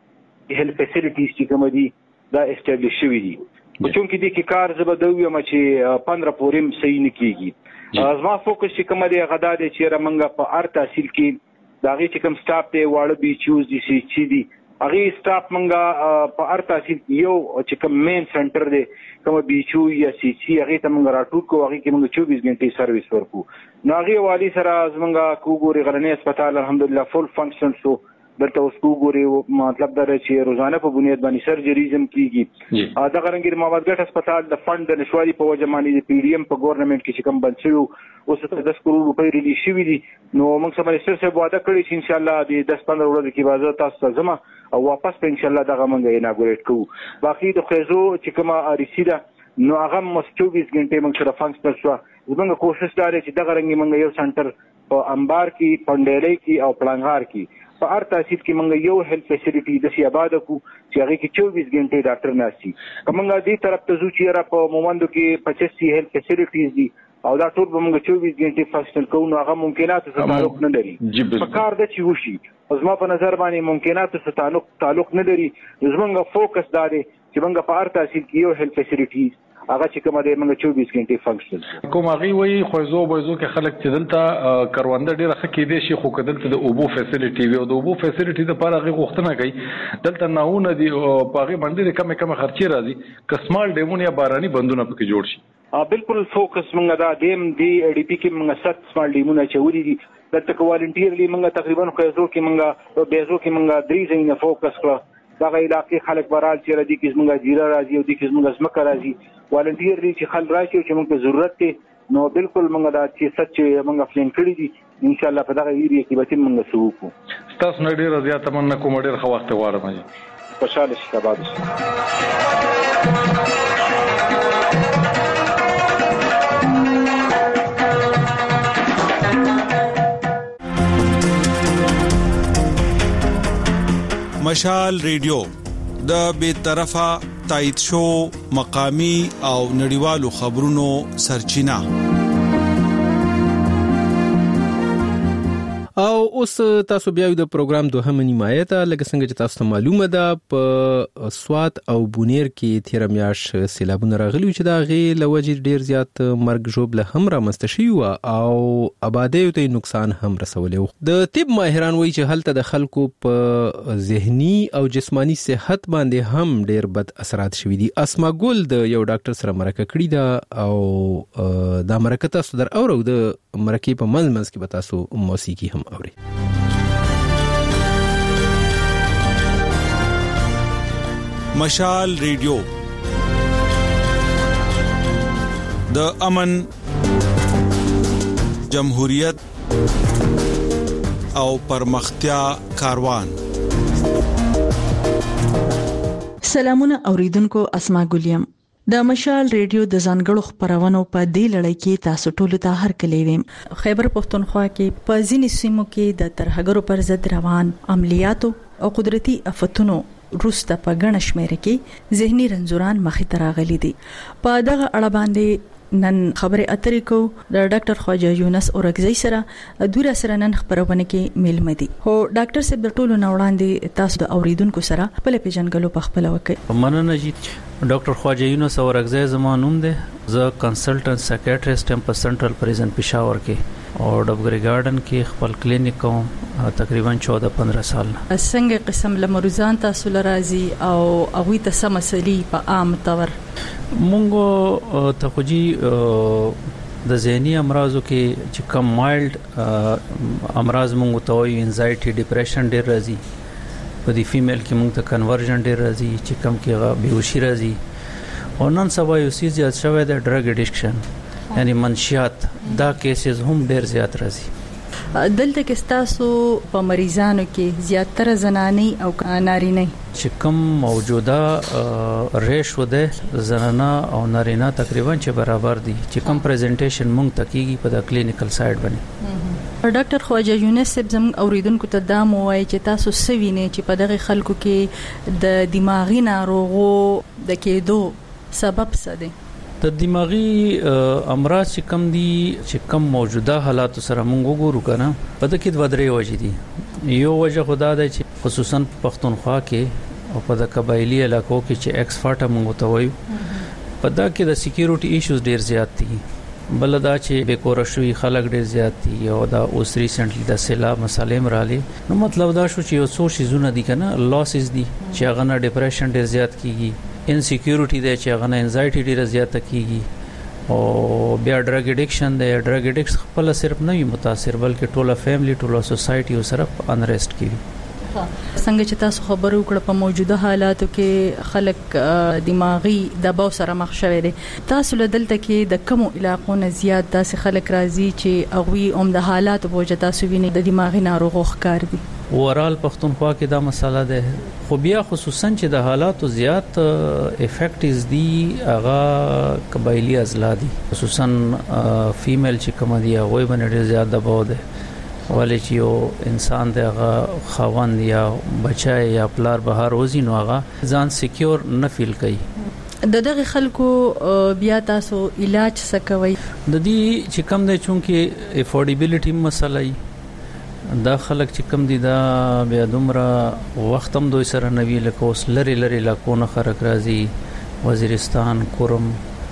هیلث فیسیلیټیز چې کومه دي دا اسټابلیش شوي دي خو چونکې دې کې کار زه به دا ووایم چې 15 پورې هم صحیح نه کېږي. زما فوکس چې کومه دی هغه دا دی چې یاره موږ په هر تحصیل کې د هغې چې کوم سټاف دی واړه بیچیوز دي چې دي هغې سټاف موږ په هر تحصیل کې یو چې کوم مین سنټر دی کومه بیچو یا سی سی هغې ته موږ راټول کړو هغې کې موږ 24 ګنټې سروس ورکړو. نو هغې حوالې سره زموږ که وګورې غرنی هسپتال الحمدلله فل فنکشن شو. دلته اوس که وګورې مطلب دا دی چې روزانه په بنیاد باندې سرجریز هم کېږي. دغه رنګې د محمدګټ هسپتال د فنډ د نشوالي په وجه باندې د پی ډي ایم په گورنمنټ کې چې کوم بند شوي اوس ته 10 کروڑ روپۍ ریلیز شوي دي. نو موږ سره منسټر صاحب وعده کړې چې انشاءالله د 10-15 ورځو کې به زه تاسو ته ځم او واپس په انشاءالله دغه موږ اناګوریټ کوو. باقي د خیزو چې کومه ریسي ده نو هغه هم 24 ګنټې موږ سره فنکشنل شوه. زموږ کوشش دا دی چې دغه رنګې موږ یو سنټر په انبار کې، پنډیلۍ کې او پړنګار کې په هر تحصیل کې موږ یو هیلث فیسیلیټي داسې آباده کړو چې هغې کې 24 ګنټې ډاکټر ناست وي. که موږ دې طرف ته ځو چې یاره په مومندو کې 85 هیلث فیسیلیټیز دي او دا ټول به موږ 24 ګنټې فنکشنل کوو نو هغه ممکناتو سره تعلق نه لري. په کار ده چې وشي زما په نظر باندې ممکناتو سره تعلق نه لري. زموږ فوکس دا دی چې موږ په هر تحصیل کې یو هیلث فیسیلیټیز هغه چې کومه دی موږ 24 ګنټې فنکشنل کوم. هغې وایي خویزو بایزو کې خلک چې دلته کرونده ډېره ښه کېدی شي خو که دلته د اوبو فیسیلیټي وي او د اوبو فیسیلیټي دپاره هغې غوښتنه کوي دلته ناونه دي په هغې باندې ډېرې کمې کمې خرچې راځي که سمال ډیمونه یا باراني بندونه پکې جوړ شي. بالکل فوکس موږ دا دیم دی اډي پي کې موږ 7 سمال ډیمونه اچولي دي. دلته که والنټیرلی موږ تقریبا خویزو کې موږ بیزو کې موږ 3 ځایونه فوکس کړه. دغه علاقې خلک به رال چې دې کې زموږ جیره راځي او دې کې زموږ ځمکه راځي. والنټیرلی چې خلک راشي چې موږ ته ضرورت دی نو بالکل موږ دا چې چې موږ پلان کړي دي انشاءالله په دغه ایریا کې به چې موږ څه وکړو. ستاسو نه ډېره زیاته مننه کوم، ډېر ښه وخت غواړم. خوشحاله شئ. آباد مشال ریډیو د بے طرفه تایید شو مقامی او نړیوالو خبرونو سرچینه. او اوس تاسو بیا د پروګرام دوهمه نیمایه ته لکه څنګه چې تاسو ته معلومه ده په سوات او بونیر کې تیر میاش سیلابونه راغلي چې دا غي لوجې ډیر زیات مرګ ژوبله هم رامنځته شوی او آبادی ته نقصان هم رسولی. د طب ماهران وایي چې هلته د خلکو په ذهني او جسمانی صحت باندې هم ډیر بد اثرات شوي دي. اسما ګل د یو ډاکټر سره مرکه کړې ده او دا مرکه تاسو در اورو د مرکه په منځ کې به تاسو موسیقي هم اوري. مشال ریډیو د امن، جمهوریت او پرمختیا کاروان. سلامونه اوریدونکو، اسما ګلیم د مشال ریډیو د ځانګړو خبرونو په دې لړۍ کې تاسو ټول ته هرکلی ویم. خیبر پښتونخوا کې په ځینې سیمو کې د ترهګرو پر ضد روان عملیاتو او قدرتي آفتونو روسته په ګڼ شمېر کې ذهني رنځوران مخې ته راغلي دي. په دغه اړه باندې نن خبرې اترې کو د ډاکټر خواجه یونس اورګزی سره دوی سره نن خبرونه کې میلمه دي. هو ډاکټر صاحب د ټولو نوړاندې تاسو د اوریدونکو سره خپل پیژنګلو په خپل وکړي. مننه جی. ډاکټر خواجه یونس اورګزی زمونوم دی. زه کنسلټنټ سایکیاټریسټ ام په سنټرل پریزن پېښور کې او ډبګری ګارډن کې خپل کلینیک کوم تقریبا 14-15 سال. څنګه قسم لمروزان تاسو لرازي او هغه ته سمسلي په عام تور مونږ ته خوجي د ذهني امراضو کې چې کم مایلډ امراض مونږ ته وي انزایټي ډیپریشن ډیر راځي. په دې فیمیل کې مونږ ته کنورژن ډیر راځي چې کم کې بیهوشي راځي. او نن سبا یو سیز زیات شوی د ډرګ اډیکشن یعنی منشیات، دا کیسز هم ډیر زیات راځي. دلته کې تاسو په مریضانو کې زیاتره زناني او نارینه چې کوم موجوده ریشو ده زنانه او نارینه تقریبا چې برابر دي چې کوم پریزنټیشن مونږ تکیږي په د کلینیکل سایډ باندې. ډاکټر خواجه یونس زم اوریدونکو ته دا موایي چې تاسو سوینه چې په دغه خلکو کې د دماغي ناروغو د کېدو سبب څه دی؟ د دماغي امراض چې کم دي چې کم موجوده حالات سره مونږ وګورو کنه په دغه کې ودرې وجې دي. یو وجه خدا ده چې خصوصا په پښتونخوا کې او په د قبایلی علاقو کې چې ایکسپرټ مونږ ته وایو په دا کې د سکیورټي ایشوز ډیر زیات دي. بل دا چې بیکور شوی خلک ډیر زیات دي او دا اوس ریسنټلی د سیلاب مسالې مرالي. نو مطلب دا شو چې یو څو شیزونه دي کنه لاسز دي چې هغه نه ډیپریشن ډیر زیات کیږي، انسیکیورټی دی چې هغه نه انزایټي ډیره زیاته کیږي او بیا ډرګ اډیکشن دی. ډرګ اډیکس خپل صرف نه وي متاثر بلکې ټوله فیملی ټوله سوسایټي سره انریسټ کیږي. څنګه چې تاسو خبرو کړ په موجوده حالاتو کې خلک دماغي دباو سره مخ شوي دي. تاسو له دلته کې د کوم علاقو نه زیات داسې خلک راځي چې هغه هم د حالاتو په وجه تاسو ویني د دماغي ناروغو ښکار دي؟ اورال پښتونخوا کې دا مسله ده، خو بیا خصوصا چې د حالاتو زیات افیکټز دي هغه قبایلی ازلا دي، خصوصا فیمیل چې کوم دي هغه باندې زیات دباو ده. ولی چې یو انسان دغه خاوند یا بچای یا پلار بهر وزي نو هغه ځان سکیور نه فیل کوي. د دغه خلکو بیا تاسو علاج څه کوي؟ د دې چې کم دی چونکه افورډیبিলিټي مسله ای دا خلک چې کم دي دا بیا دومره وخت هم دوی سره نوی لکه اوس لری لکونه خرک راځي وزیرستان، کورم،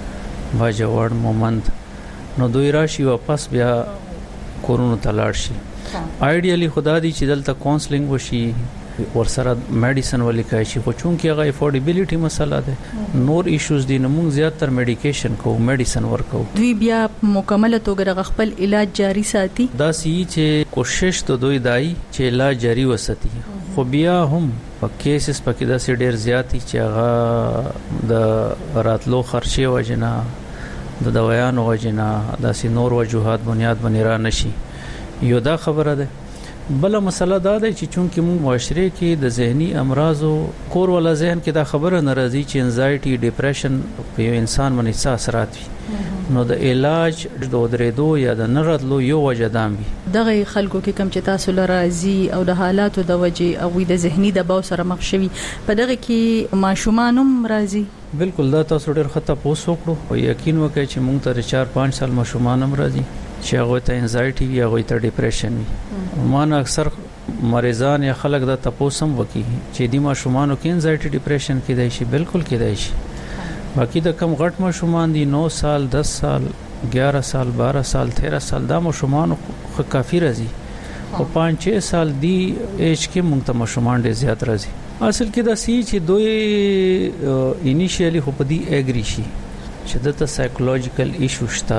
باجوړ، مومند، نو دوی راشي واپس بیا کورونو تلاړ شي. آیډیالي خدا دی چې دلته کاونسلینګ وشي ورسره میډیسن ولیکای شي، خو چونکه هغه افورډیبিলিټي مسله ده نور ایشوز دي نو موږ زیاتره میډیکیشن کوو، میډیسن ورکو. دوی بیا مکمل توګه خپل علاج جاری ساتي. دا سی چې کوشش ته دوی دای چې علاج جاری وساتي، خو بیا هم په کیسز پکې دا سي ډیر زیاتی چې هغه د راتلو خرچه وجنه د دوايانو وجنه داسې نور وجوهات بنیاد باندې را نشي. یو دا خبره ده. بل مسله دا ده چې چونکه موږ معاشره کې د ذهني امراضو کور ولا ذهن کې دا خبره ناراضي چې انزایټي ډیپریشن په یو انسان باندې څه اثرات وي، نو د علاج د درېدو یا د نراتلو یو وجه دام وي. دغه خلکو کې کم چې تاسو لرازي او د حالاتو د وجه او د ذهني دباو سره مخ شوي په دغه کې ماشومان هم راځي. بالکل دا تاسو ډېر خطا پوس وکړو او یقین وکړئ چې موږ ته 4-5 سال ماشومان هم راځي چې هغه ته انزایټي وي هغه ته ډیپریشن وي مانه اکثر مریضان یا خلک د تپوسم وکي چې دی ماشومانو کې انزایټي ډیپریشن کې دی شي بالکل کې دی شي باقي د کم غټ ماشومان دي 9 سال 10 سال 11 سال 12 سال 13 سال دا ماشومان خو کافي راځي او 5-6 سال دی ایج کې مونږ ته ماشومان ډیر زیات راځي اصل کې دا سی چې دوی انیشیلی خو په دی اګری شي چې دته سایکولوژیکل ایشو شته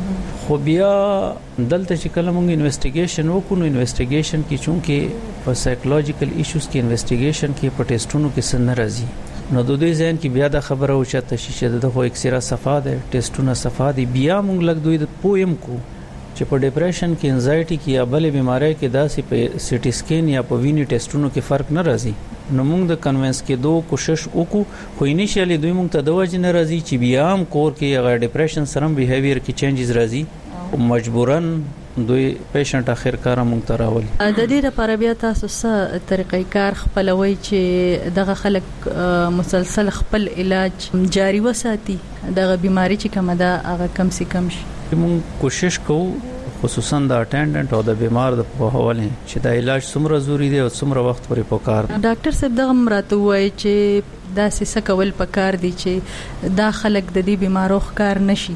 خو بیا دلته چې کله موږ انویسټیګیشن وکړو نو انویسټیګیشن کې چونکه په سایکولوژیکل ایشوز کې انویسټیګیشن کې په ټیسټونو کې څه ناراضي نو د دوی ځین کې بیا د خبره او چته چې د خو اکسره صفه ده ټیسټونه صفه دي بیا موږ لګ دوی د پویم کو چې په ډیپریشن کې انزایټي کې یا بلې بیماری کې داسې په سی ټی سکین یا په ویني ټیسټونو کې فرق نه راځي نو موږ د کنوینس کې دوه کوشش وکړو خو انیشیلی دوی موږ ته د وجه نه راځي چې بیا هم کور کې هغه ډیپریشن سره بیهیویر کې چینجز راځي او مجبورن دوی پیشنټ اخر کار موږ ته راولي د دې لپاره بیا تاسو څه طریقې کار خپلوي چې دغه خلک مسلسل خپل علاج جاری وساتي دغه بیماری چې کومه ده هغه کم سي کم شي موږ کوشش کوو خصوصا د اټینډنټ او د بیمار د په حواله چې دا علاج څومره ضروری دی او څومره وخت پورې پکار دی ډاکټر صاحب دغه مراته وایي چې دا څه کول پکار دي چې دا خلک د دې بیمارو ښکار نشي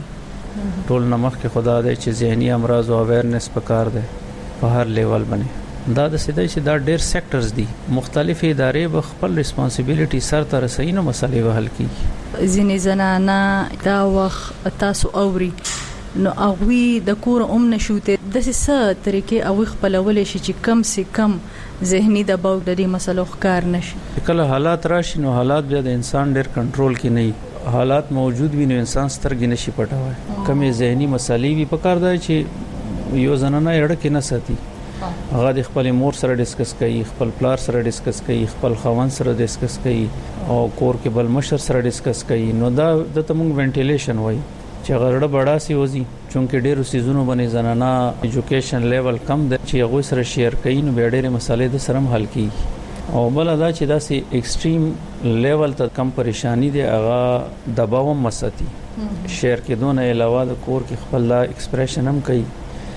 ټول نمخ کې خدا دې چې ذهني امراض او اویرنس پکار دی په هر لیول باندې دا د سیده چې دا ډېر سېکټرز دي مختلف ادارې به خپل ریسپانسیبিলিټي سر ته رسېږي نو مسالې به حل کیږي ځینې زنانه دا وخت تاسو اوري نو اوی د کور نشوته د څه طریقې او خپلول شي چې کم سي کم ذهني دباو د دې مسلو ښکار نشي کله حالات راشي نو حالات بیا د انسان ډېر کنټرول کې نه حالات موجود وي نو انسان سترګې نشي پټوي کمې ذهني مسالې وي پکار دی چې یو زنانه اړه کې نه ساتي هغه د خپل مور سره ډیسکس کوي خپل پلار سره ډیسکس کوي خپل خوان سره ډیسکس کوي او کور کې بل مشر سره ډیسکس کوي نو دا د تمنګ وینټیلیشن وایي چې غړډه بڑا سی وځي چونکه ډېر سيزونو باندې زنانا ایجوکیشن لیول کم دی چې هغه سره شیر کوي نو ډېر مسالې د سره حل کیږي او بل دا چې دا سي ایکسټریم لیول ته کم پریشانی دی هغه دباو مستی شیر کې دونه علاوه د کور کې خپل لا ایکسپریشن هم کوي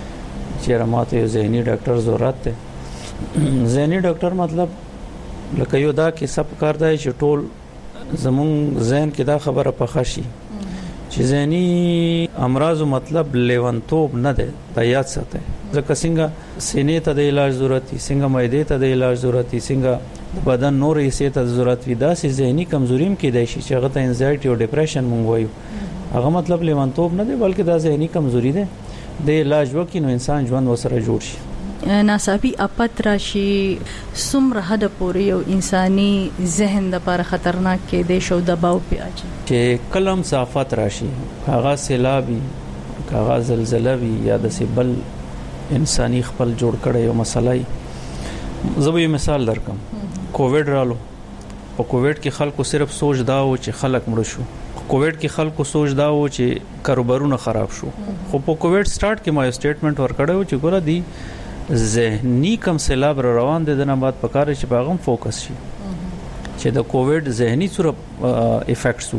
چې رماته ذهني ډاکټر ضرورت دی ذهني ډاکټر مطلب لکه یو دا کې سب کار دی چې ټول زمون ذهن کې دا خبره پخه شي چې ذهني امراض مطلب لیونتوب نه ده دا یاد ساتئ ځکه څنګه سینې ته د علاج ضرورت دي څنګه معدې ته د علاج ضرورت دي څنګه بدن نور یې ته ضرورت وي دا سي ذهني کمزوري هم کېدای شي چې هغه ته انزایټي او ډیپریشن مونږ وایو هغه مطلب لیونتوب نه دی بلکې دا ذهني کمزوري ده د علاج وکړي نو انسان ژوند وسره جوړ شي ناڅاپي اپت راشي څومره حد پورې یو انساني ذهن د لپاره خطرناک کې دی شو دباو پیاچي چې کلم صافت راشي هغه سیلابي هغه زلزلہ وي یا د سبل انساني خپل جوړ کړي یو مسله زه به مثال درکم کووډ رالو په کووډ کې خلکو صرف سوچ دا و چې خلک مړ شو کووډ کې خلکو سوچ دا و چې کاروبارونه خراب شو خو په کووډ سٹارټ کې ما سټیټمنټ ورکړو چې ګوره دی ذهني کم سیلاب روان دي د نه بعد پکاره چې باغم فوکس شي چې د کووډ ذهني سره افیکټس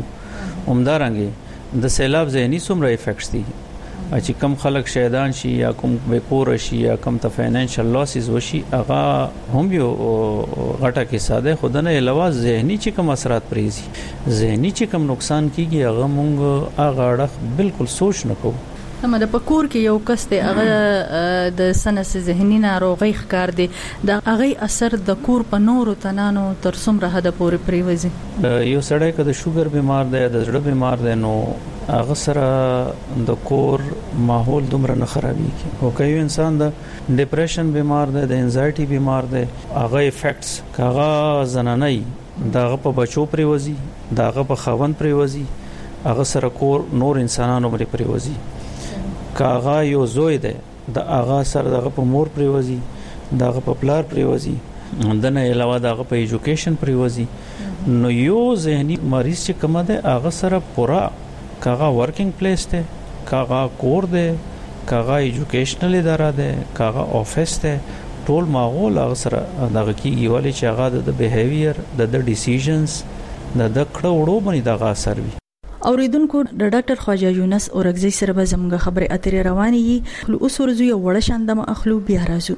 همدارنګي د سیلاب ذهني سره افیکټس دي چې کم خلک شهیدان شي یا کوم بیکور شي یا کم ته فاینانشل لاسز وشي هغه هم یو غټه کې ساده خودنه علاوه ذهني چې کم اثرات پریزي ذهني چې کم نقصان کیږي هغه مونږ هغه اړه بالکل سوچ نه کوو هم د پکور کې یو کس دی هغه د سنس ذهني ناروغي ښکار دی دا هغه اثر د کور په نورو تنانو تر څومره حد پورې پریوزي یو سړی که د شوګر بیمار دی د زړه بیمار دی نو هغه سره د کور ماحول دومره نه خرابېږي او که یو انسان د ډیپریشن بیمار دی د انزایټي بیمار دی هغه افیکټس هغه زنانه دغه په بچو پریوزي دغه په خاوند پریوزي هغه سره کور نور انسانانو باندې پریوزي کاغه یو زوی دی د اغا سره دغه په مور پریوزي دغه په پلار پریوزي دنه علاوه دغه په ایجوکیشن پریوزي نو یو ذهني مریض چې کوم دی اغا سره پورا کاغه ورکینګ پلیس دی کاغه کور دی کاغه ایجوکیشنل اداره دی کاغه افیس دی ټول ماحول هغه سره دغه کیږي ولې چې هغه د بیهیویر د ډیسیژنز د کړه وړو باندې دغه اثر وي اوریدونکو د ډاکټر خواجه یونس اورغزی سره به زموږ خبره اترې روانې وي. اوس ورځو یو وړ شاندم اخلو بیا راځو.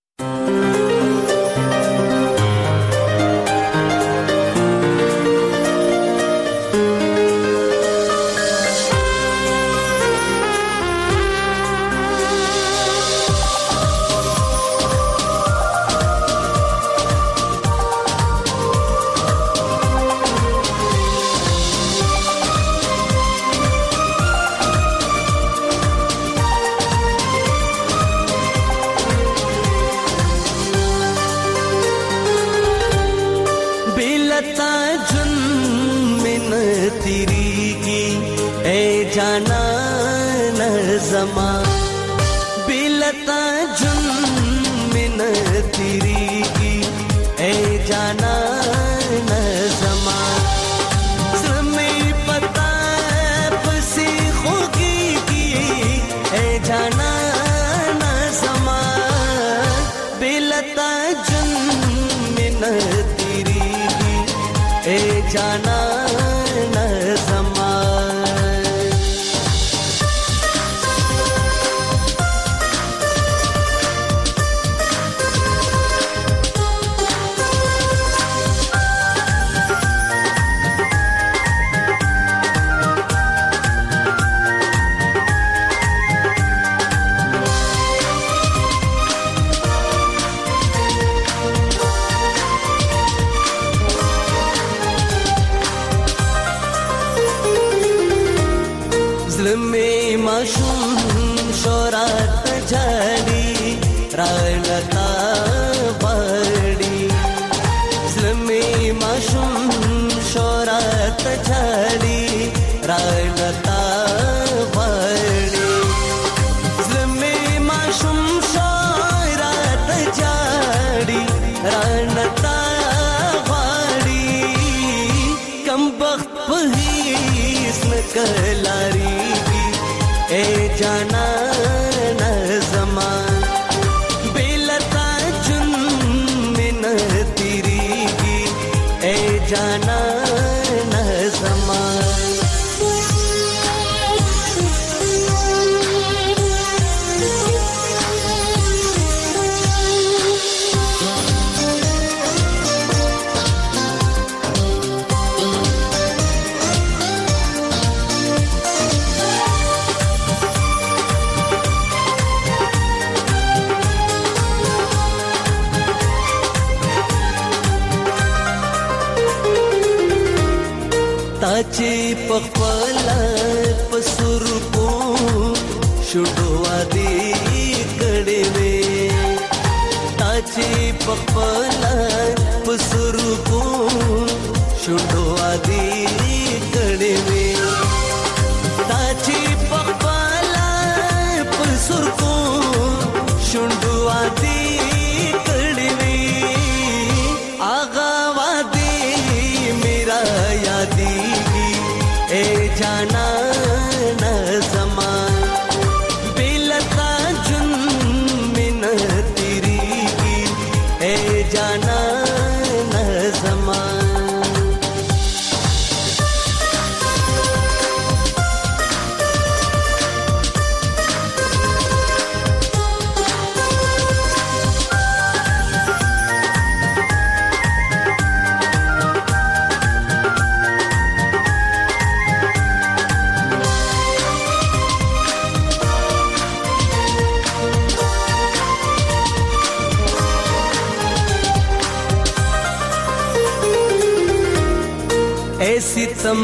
सितम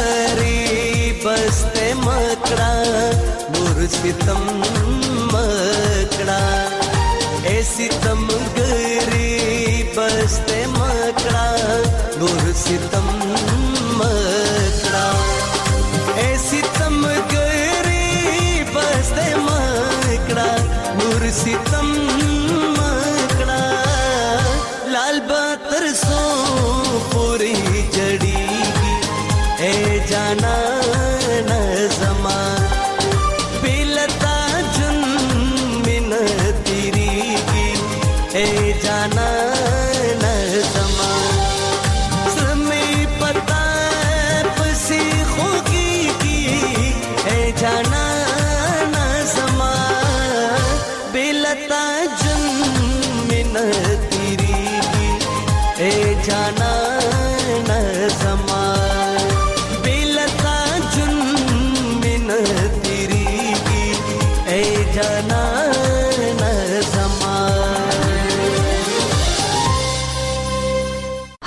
गरीब बस्ते मकड़ा नूर सितम मकड़ा ए सितम गरीब बस्ते मकड़ा नूर सितम मकड़ा ए सितम गरीब बस्ते मकड़ा नूर सितम मकड़ा लाल बातर सो पूरी जड़ी ए जाना न जमा बिलता जुन मिन तेरी की ए जाना न जमा समय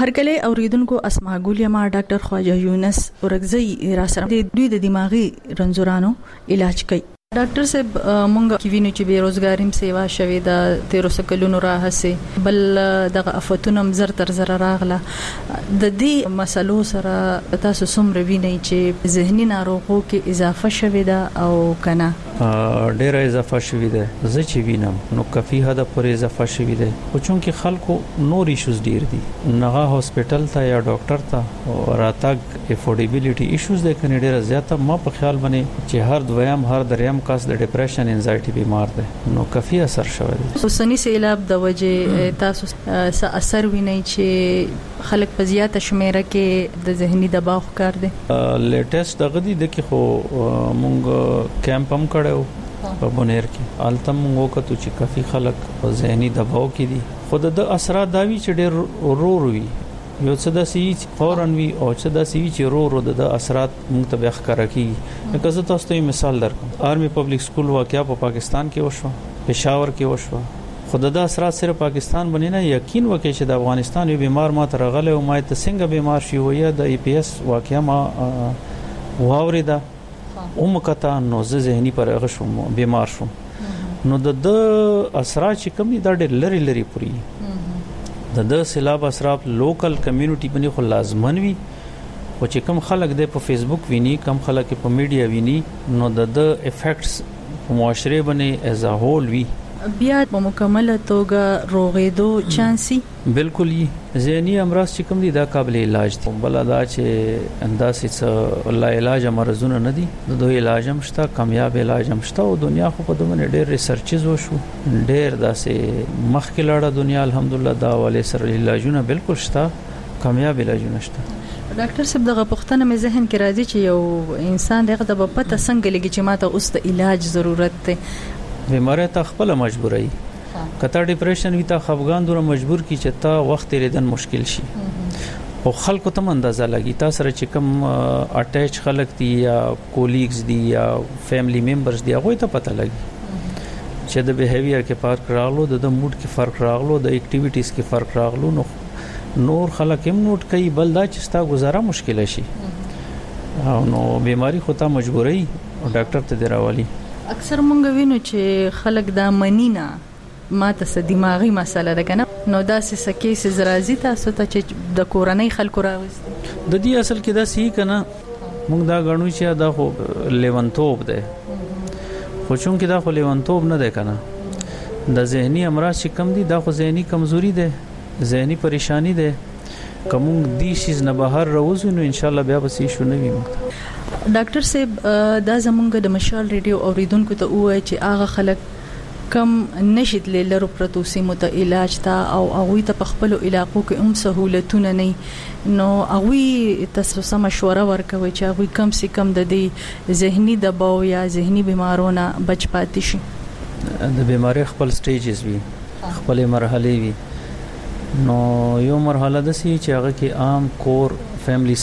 هرکله اوریدونکو اسماء ګل ما ډاکټر خواجه یونس اورګزی را سره د دوی د دماغي رنځورانو علاج کوي. ډاکټر صاحب مونږ کې وینو چې بیروزګاریم سیوا شوي د 13 کلونو راهسه بل دغه افتونم زر تر زر راغله د دې مسلو سره تاسو څومره وینئ چې ذهني ناروغو کې اضافه شوي ده او کنه؟ ډیره اضافه شوي ده زه چې وینم نو کافي حد پورې اضافه شوي ده خو چونکه خلکو نور ایشوز ډیر دي نغه هاسپټل ته یا ډاکټر ته راتګ افورډیبিলিټي ایشوز ده کني ډیره زیاته ما په خیال باندې چې هر دویم هر دریم کاس د ډیپریشن انزایټي بیمار ده نو کافي اثر شوی دی. اوسنی سیلاب د وجه تاسو څه اثر وینئ چې خلک په زیاته شمیره کې د ذهني دباو ښکار دي؟ لیټیسټ دغه دي د خو مونږ کیمپ هم کړو په بونیر کې الته مونږ وکړو چې کافي خلک په ذهني دباو کې دي خود د اثرات داوی چې ډېر ورور وي یو څه د سیچ فورن وی او څه د سیچ رو د اثرات متبخ کړی لکه زه تاسو ته مثال درکوم آرمی پبلک سکول واقعیا په پاکستان کې وشو پېښور کې وشو خود د اثرات صرف پاکستان باندې نه یقین وکړي چې د افغانستان یو بیمار ما تر غلې او ما ته څنګه بیمار شي ویا د ای پی ایس واقعیا ما واوریدا اومکتا نو زه ذهني پر هغه شوم بیمار شوم نو د اثرات چې کوم دا ډېر لري پوری د سیلاب اثرات لوکل کمیونټي باندې خو لازمن وي او چې کوم خلک د په فیسبوک ویني کم خلک په میډیا ویني نو د افیکټس په معاشره باندې ایز ا هول وي بیا په مکمل توګه روغېدو چانسي بالکل ذهني امراض چې کوم دي دا قابل علاج دي بل دا چې انداسې لا علاج مرزونه نه دي د دوی علاج هم شته کامیاب علاج هم شته او دنیا خو په دمن ډېر ریسرچز وشو ډېر داسې مخکې لاړه دنیا الحمدلله دا ولې سره علاجونه بالکل شته کامیاب علاجونه شته. ډاکټر صاحب دغه پوښتنه مې ذهن کې راځي چې یو انسان دغه د پته څنګه لګي چې ماته اوس د علاج ضرورت دی بیماری ته خپل مجبورای کته ډیپریشن وی ته خفګان دوره مجبور کی چې تا وخت لیدن مشکل شي او خلکو ته اندازه لګی تا سره چې کوم اٹیچ خلک دي یا کولیګز دي یا فیملی ممبرز دي هغه ته پته لګي چې د بیهیویر کې فرق راغلو د موډ کې فرق راغلو د اکټیویټیز کې فرق راغلو نو نور خلک هم نوٹ کوي بل دا چې ستا گزاره مشکل شي او نو بیماری خو ته مجبورای او ډاکټر ته دراوالي. اکثر مونږ وینو چې خلک دا منینا ماته س دماغي مسله ده کنه نو دا څه کیسز راځي تاسو ته چې د کورنۍ خلکو راوست د دې اصل کې دا صحیح کنه مونږ دا غنو چې دا خو لیونتوب ده خو چون کې دا خو لیونتوب نه ده کنه د ذهني امراض چې کم دي دا خو ذهني کمزوري ده ذهني پریشانی ده کوم دي شیز نه بهر راوځو نو ان شاء الله بیا به شي شو نه وي. ډاکټر صاحب دا زمونږ د مشال ریډیو اوریدونکو ته وایي چې هغه خلک کم نشید لرو پروتو سیمو ته علاج تا او هغه ته په خپل علاقو کې هم سہولتونه نه نو هغه تاسو سم مشوره ورکوي چې هغه کم سي کم د دې ذهني دباو یا ذهني بیمارونو بچ پاتې شي. د بیماری خپل سټیجز وي خپل مرحله وي نو یو مرحله د سي چې هغه کې عام کور فیملی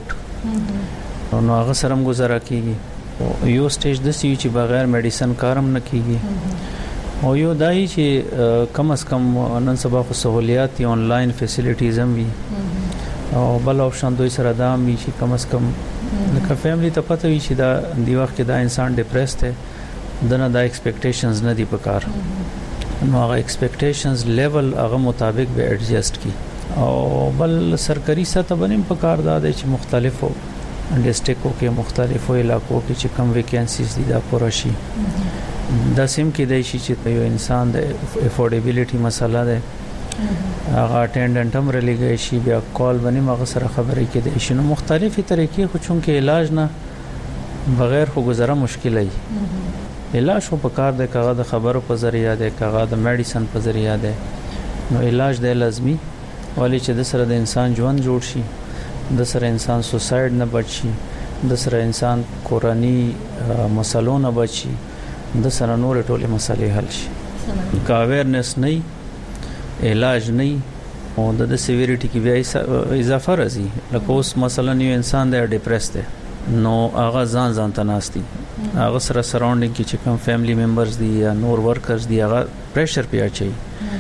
سپورټ نو هغه سره گزاره کیږي یو سټیج د سی چې بغیر میډیسن کارم نه کیږي او یو دای چې کم از کم نن سبا خو سہولیات یا آنلاین فیسیلیټیز هم وي او بل آپشن دوی سره دا وي چې کم از کم لکه فیملی ته پته وي چې دا دی وخت کې دا انسان ډیپریسډ دی دنه دا ایکسپیکټیشنز نه دی پکار نو هغه ایکسپیکټیشنز لیول هغه مطابق به ایڈجسټ کی او بل سرکاري سطح باندې پکار دا دی چې مختلفو ډیسټریکو کې مختلفو علاقو کې چې کم ویکینسیز دي دا پوره شي دا سیم کې دی چې یو انسان د افورډیبিলিټي مسله ده هغه اټینډنټ هم رلیږي شي بیا کال باندې مغه سره خبرې کې دي شنو مختلفي طریقې خو چون کې علاج نه بغیر خو گزاره مشکل ای علاج خو په کار د کاغه د خبرو په ذریعہ ده کاغه د میډیسن په ذریعہ ده نو علاج د لازمی ولی چې د سره د انسان ژوند جوړ شي د سره انسان سوساید نه بچي د سره انسان کورانی مسلو نه بچي د سره نور ټولې مسلې حل شي کا اویرنس نه علاج نه او د سیویریټي کې بیا اضافه راځي لکه اوس مثلا یو انسان د ډیپریس دی نو هغه ځان تناستي هغه سره سراوندینګ کې چې کوم فیملی ممبرز دي یا نور ورکرز دي هغه پریشر پیا چي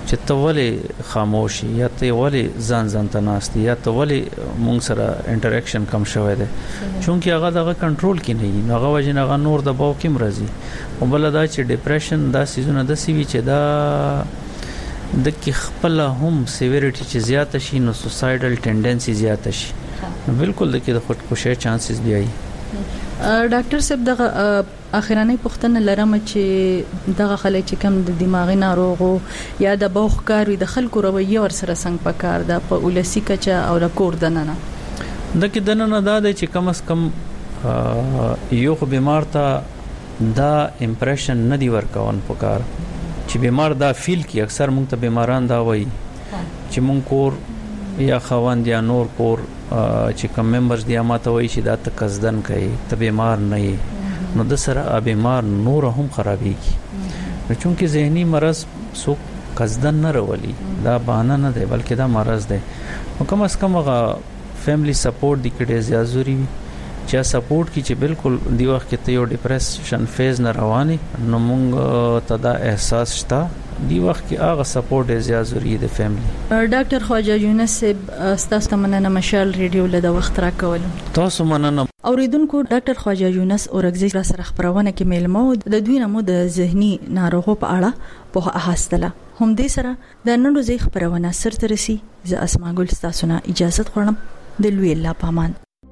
چې ته ولې خاموشي یا ته ولې ځان تناستي یا ته ولې مونږ سره انټریکشن کم شوی دی چونکی هغه دغه کنټرول کې نه وي هغه وجه هغه نور د باو کې مرزي او بل دا چې ډیپریشن دا سيزونه د سی وی چې دا د کې خپل هم سیویریټي چې زیات شي نو سوسایډل ټینډنسي زیات شي بالکل د کې د خودکشي چانسز بیا وي ډاکټر صاحب دغه اخرانه پوښتنه لرم چې دغه خلک چې کم د دماغي ناروغو یا د بوخ کاروي د خلکو رویه ور سره څنګه پکار ده په ولسی کچا او رکورډ دننه د کې دننه دا د چې کم اس کم یو خو بیمار ته دا امپریشن نه دی ورکون پکار چې بیمار دا فیل کی اکثر مونږ ته بیماران دا وایي چې مونږ کور یا خوند یا نور کور چې کوم ممبرز دی ماته وایي چې دا تکزدن کوي ته بیمار نه یې نو د سره بیمار نور هم خرابېږي نو چونکه ذهني مرض سو قصدن نه راولي دا بهانه نه دی بلکې دا مرض دی نو کم از کم هغه فیملی سپورټ دی کډه زیات ضروری وي چې سپورټ کی چې بالکل دی وخت کې ته یو ډیپریشن فیز نه رواني نو مونږ ته دا احساس شته دی وخت کې هغه سپورټ زیات ضروری دی فیملی ډاکټر خواجه یونس تاسو مننه مشال ریډیو له د وخت را کول تاسو مننه اوریدونکو ډاکټر خواجه یونس اورګزی را سره خبرونه کې میلمو د دوی نمو د ذهني ناروغو په اړه په احاستله هم دې سره د نن ورځې خبرونه سر ترسي ز اسماء ګل تاسو نه اجازه غواړم د لوی الله پامان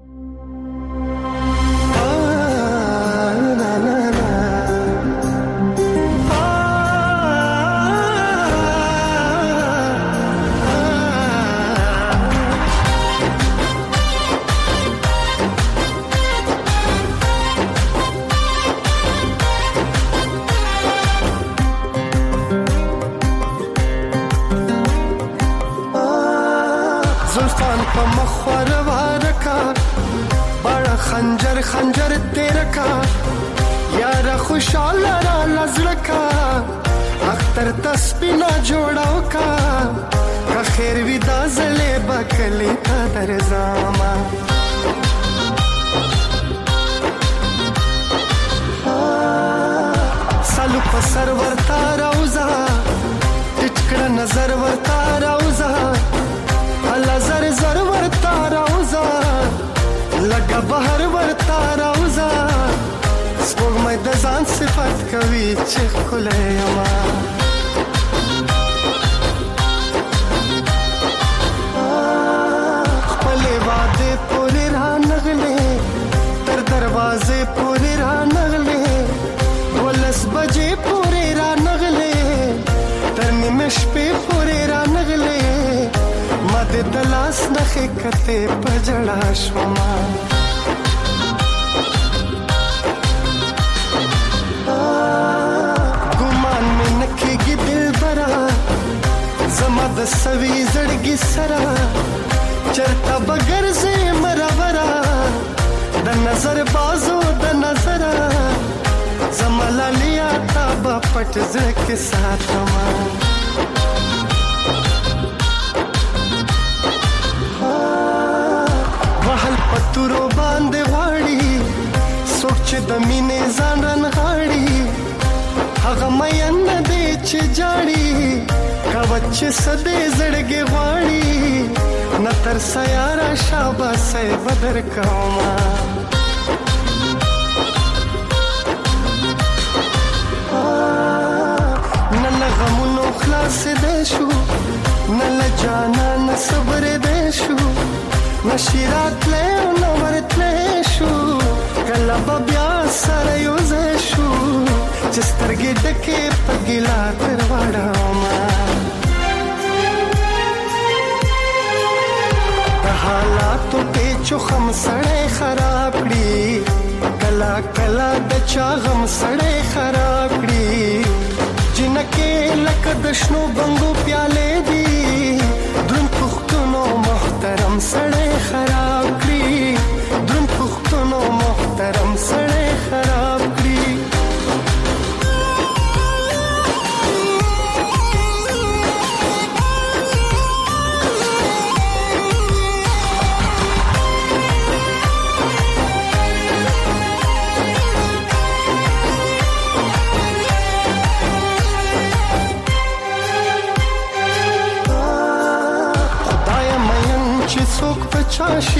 खंजर तेरा का यार खुशाल रा नजर का अख्तर तस्बीना जोड़ाओ का खैर विदा जले बकली का दरजामा सालू पसर वरता रौजा टिचकड़ा नजर वरता रौजा अल्लाह जर जर वरता रौजा लगा बहर वरता रौजा स्पोग मैं दजान सिफत कवी चिखले यमा खपले वादे पूरे राह नगले तर दरवाजे पूरे राह नगले 12 बजे पूरे राह नगले तरनिमिश पे पूरे राह नगले मद दलास नखे कते पजड़ा शोमा गुमान में नखेगी दिल भरा जमद सवी जड़गी सरा चरता बगर से मरवरा द नजर बाजो द नजरा जमला लिया ताबा पट के साथ वहल पत्तुरो बांधे वाड़ी सोच दमीने जानन गाड़ी हगा मयन दे च जाड़ी कवच सदे जड़गे वाड़ी न तरसा यारा शाबा से बदर कौमा न लगमुनो खलास देशु न लजाना न सब्र देशु नशिरात ले नवरत लेशु कलब ब्या सर युजेशु जिस्तरगे डके पगिला तरवाड़ा मा हालातों पे चुखम सड़े खराबड़ी कला कला दचा गम सड़े खराबड़ी जिनके लक दशनो बंगो प्याले दी दुन पुख्तनो मोहतरम सड़े खराबड़ी दुन पुख्तनो मोहतरम सड़े खराबड़ी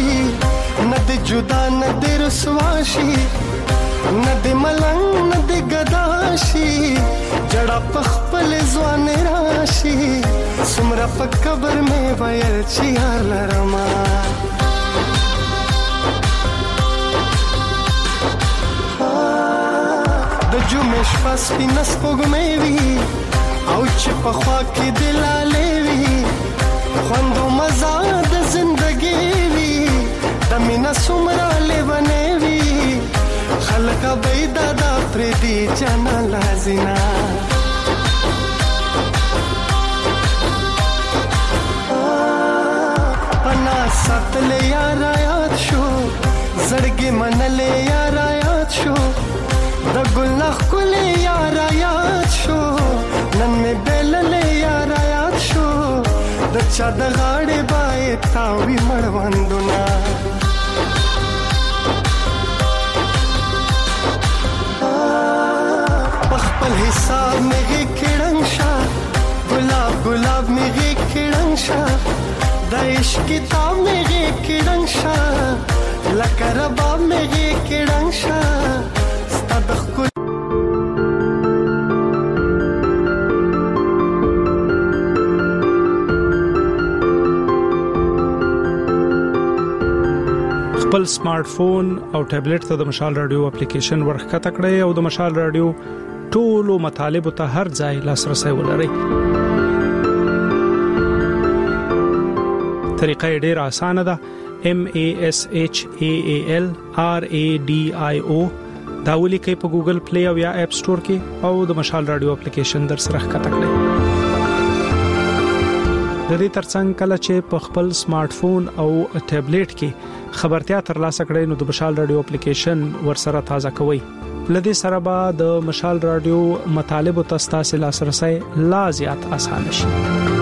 نه د جدا نه د رسوا شي نه د ملنګ نه د غدا شي جړه پخپل ځوان راشي سمره په قبر مې ویل چې یار لرما د جمعې شپه سپینه سپوږمۍ وي او چې په خوا کې دلالې وي خوند او مزه د زندګي وي د مینا څومره لیونې وي خلک به دادا پرې دي جانا لازینا پنا ساتلې یار یاد شو زړګي منلې یار یاد شو د ګل نخ کولې یار یاد شو نن مې بللې یار یاد شو د چا د غاړې بای تاوي مړوندونه خپل حساب مې کېړنګ شا ګلاب ګلاب مې کېړنګ شا د عشق کتاب مې کېړنګ شا لکه رباب مې کېړنګ شا ستاد خپل سمارټ فون او ټابلیټ ته د مشال رادیو اپلیکیشن ورخته کړئ او د مشال رادیو ټولو مطالب ته هر ځای لاسرسي ولرئ. طریقه ډیره اسانه ده. MASHAALRADIO دا ولیکئ په ګوګل پلی او یا اپ سٹور کې او د مشال رادیو اپلیکیشن در سره ښکته کړئ. د دې ترڅنګ کله چې په خپل سمارټ فون او ټابلیټ کې خبرتیا ترلاسه کړئ نو د مشال رادیو اپلیکیشن ورسره تازه کوئ. لدې سره به د مشال رادیو مطالب او تاسو لاسرسي لا زیات اسانه شي.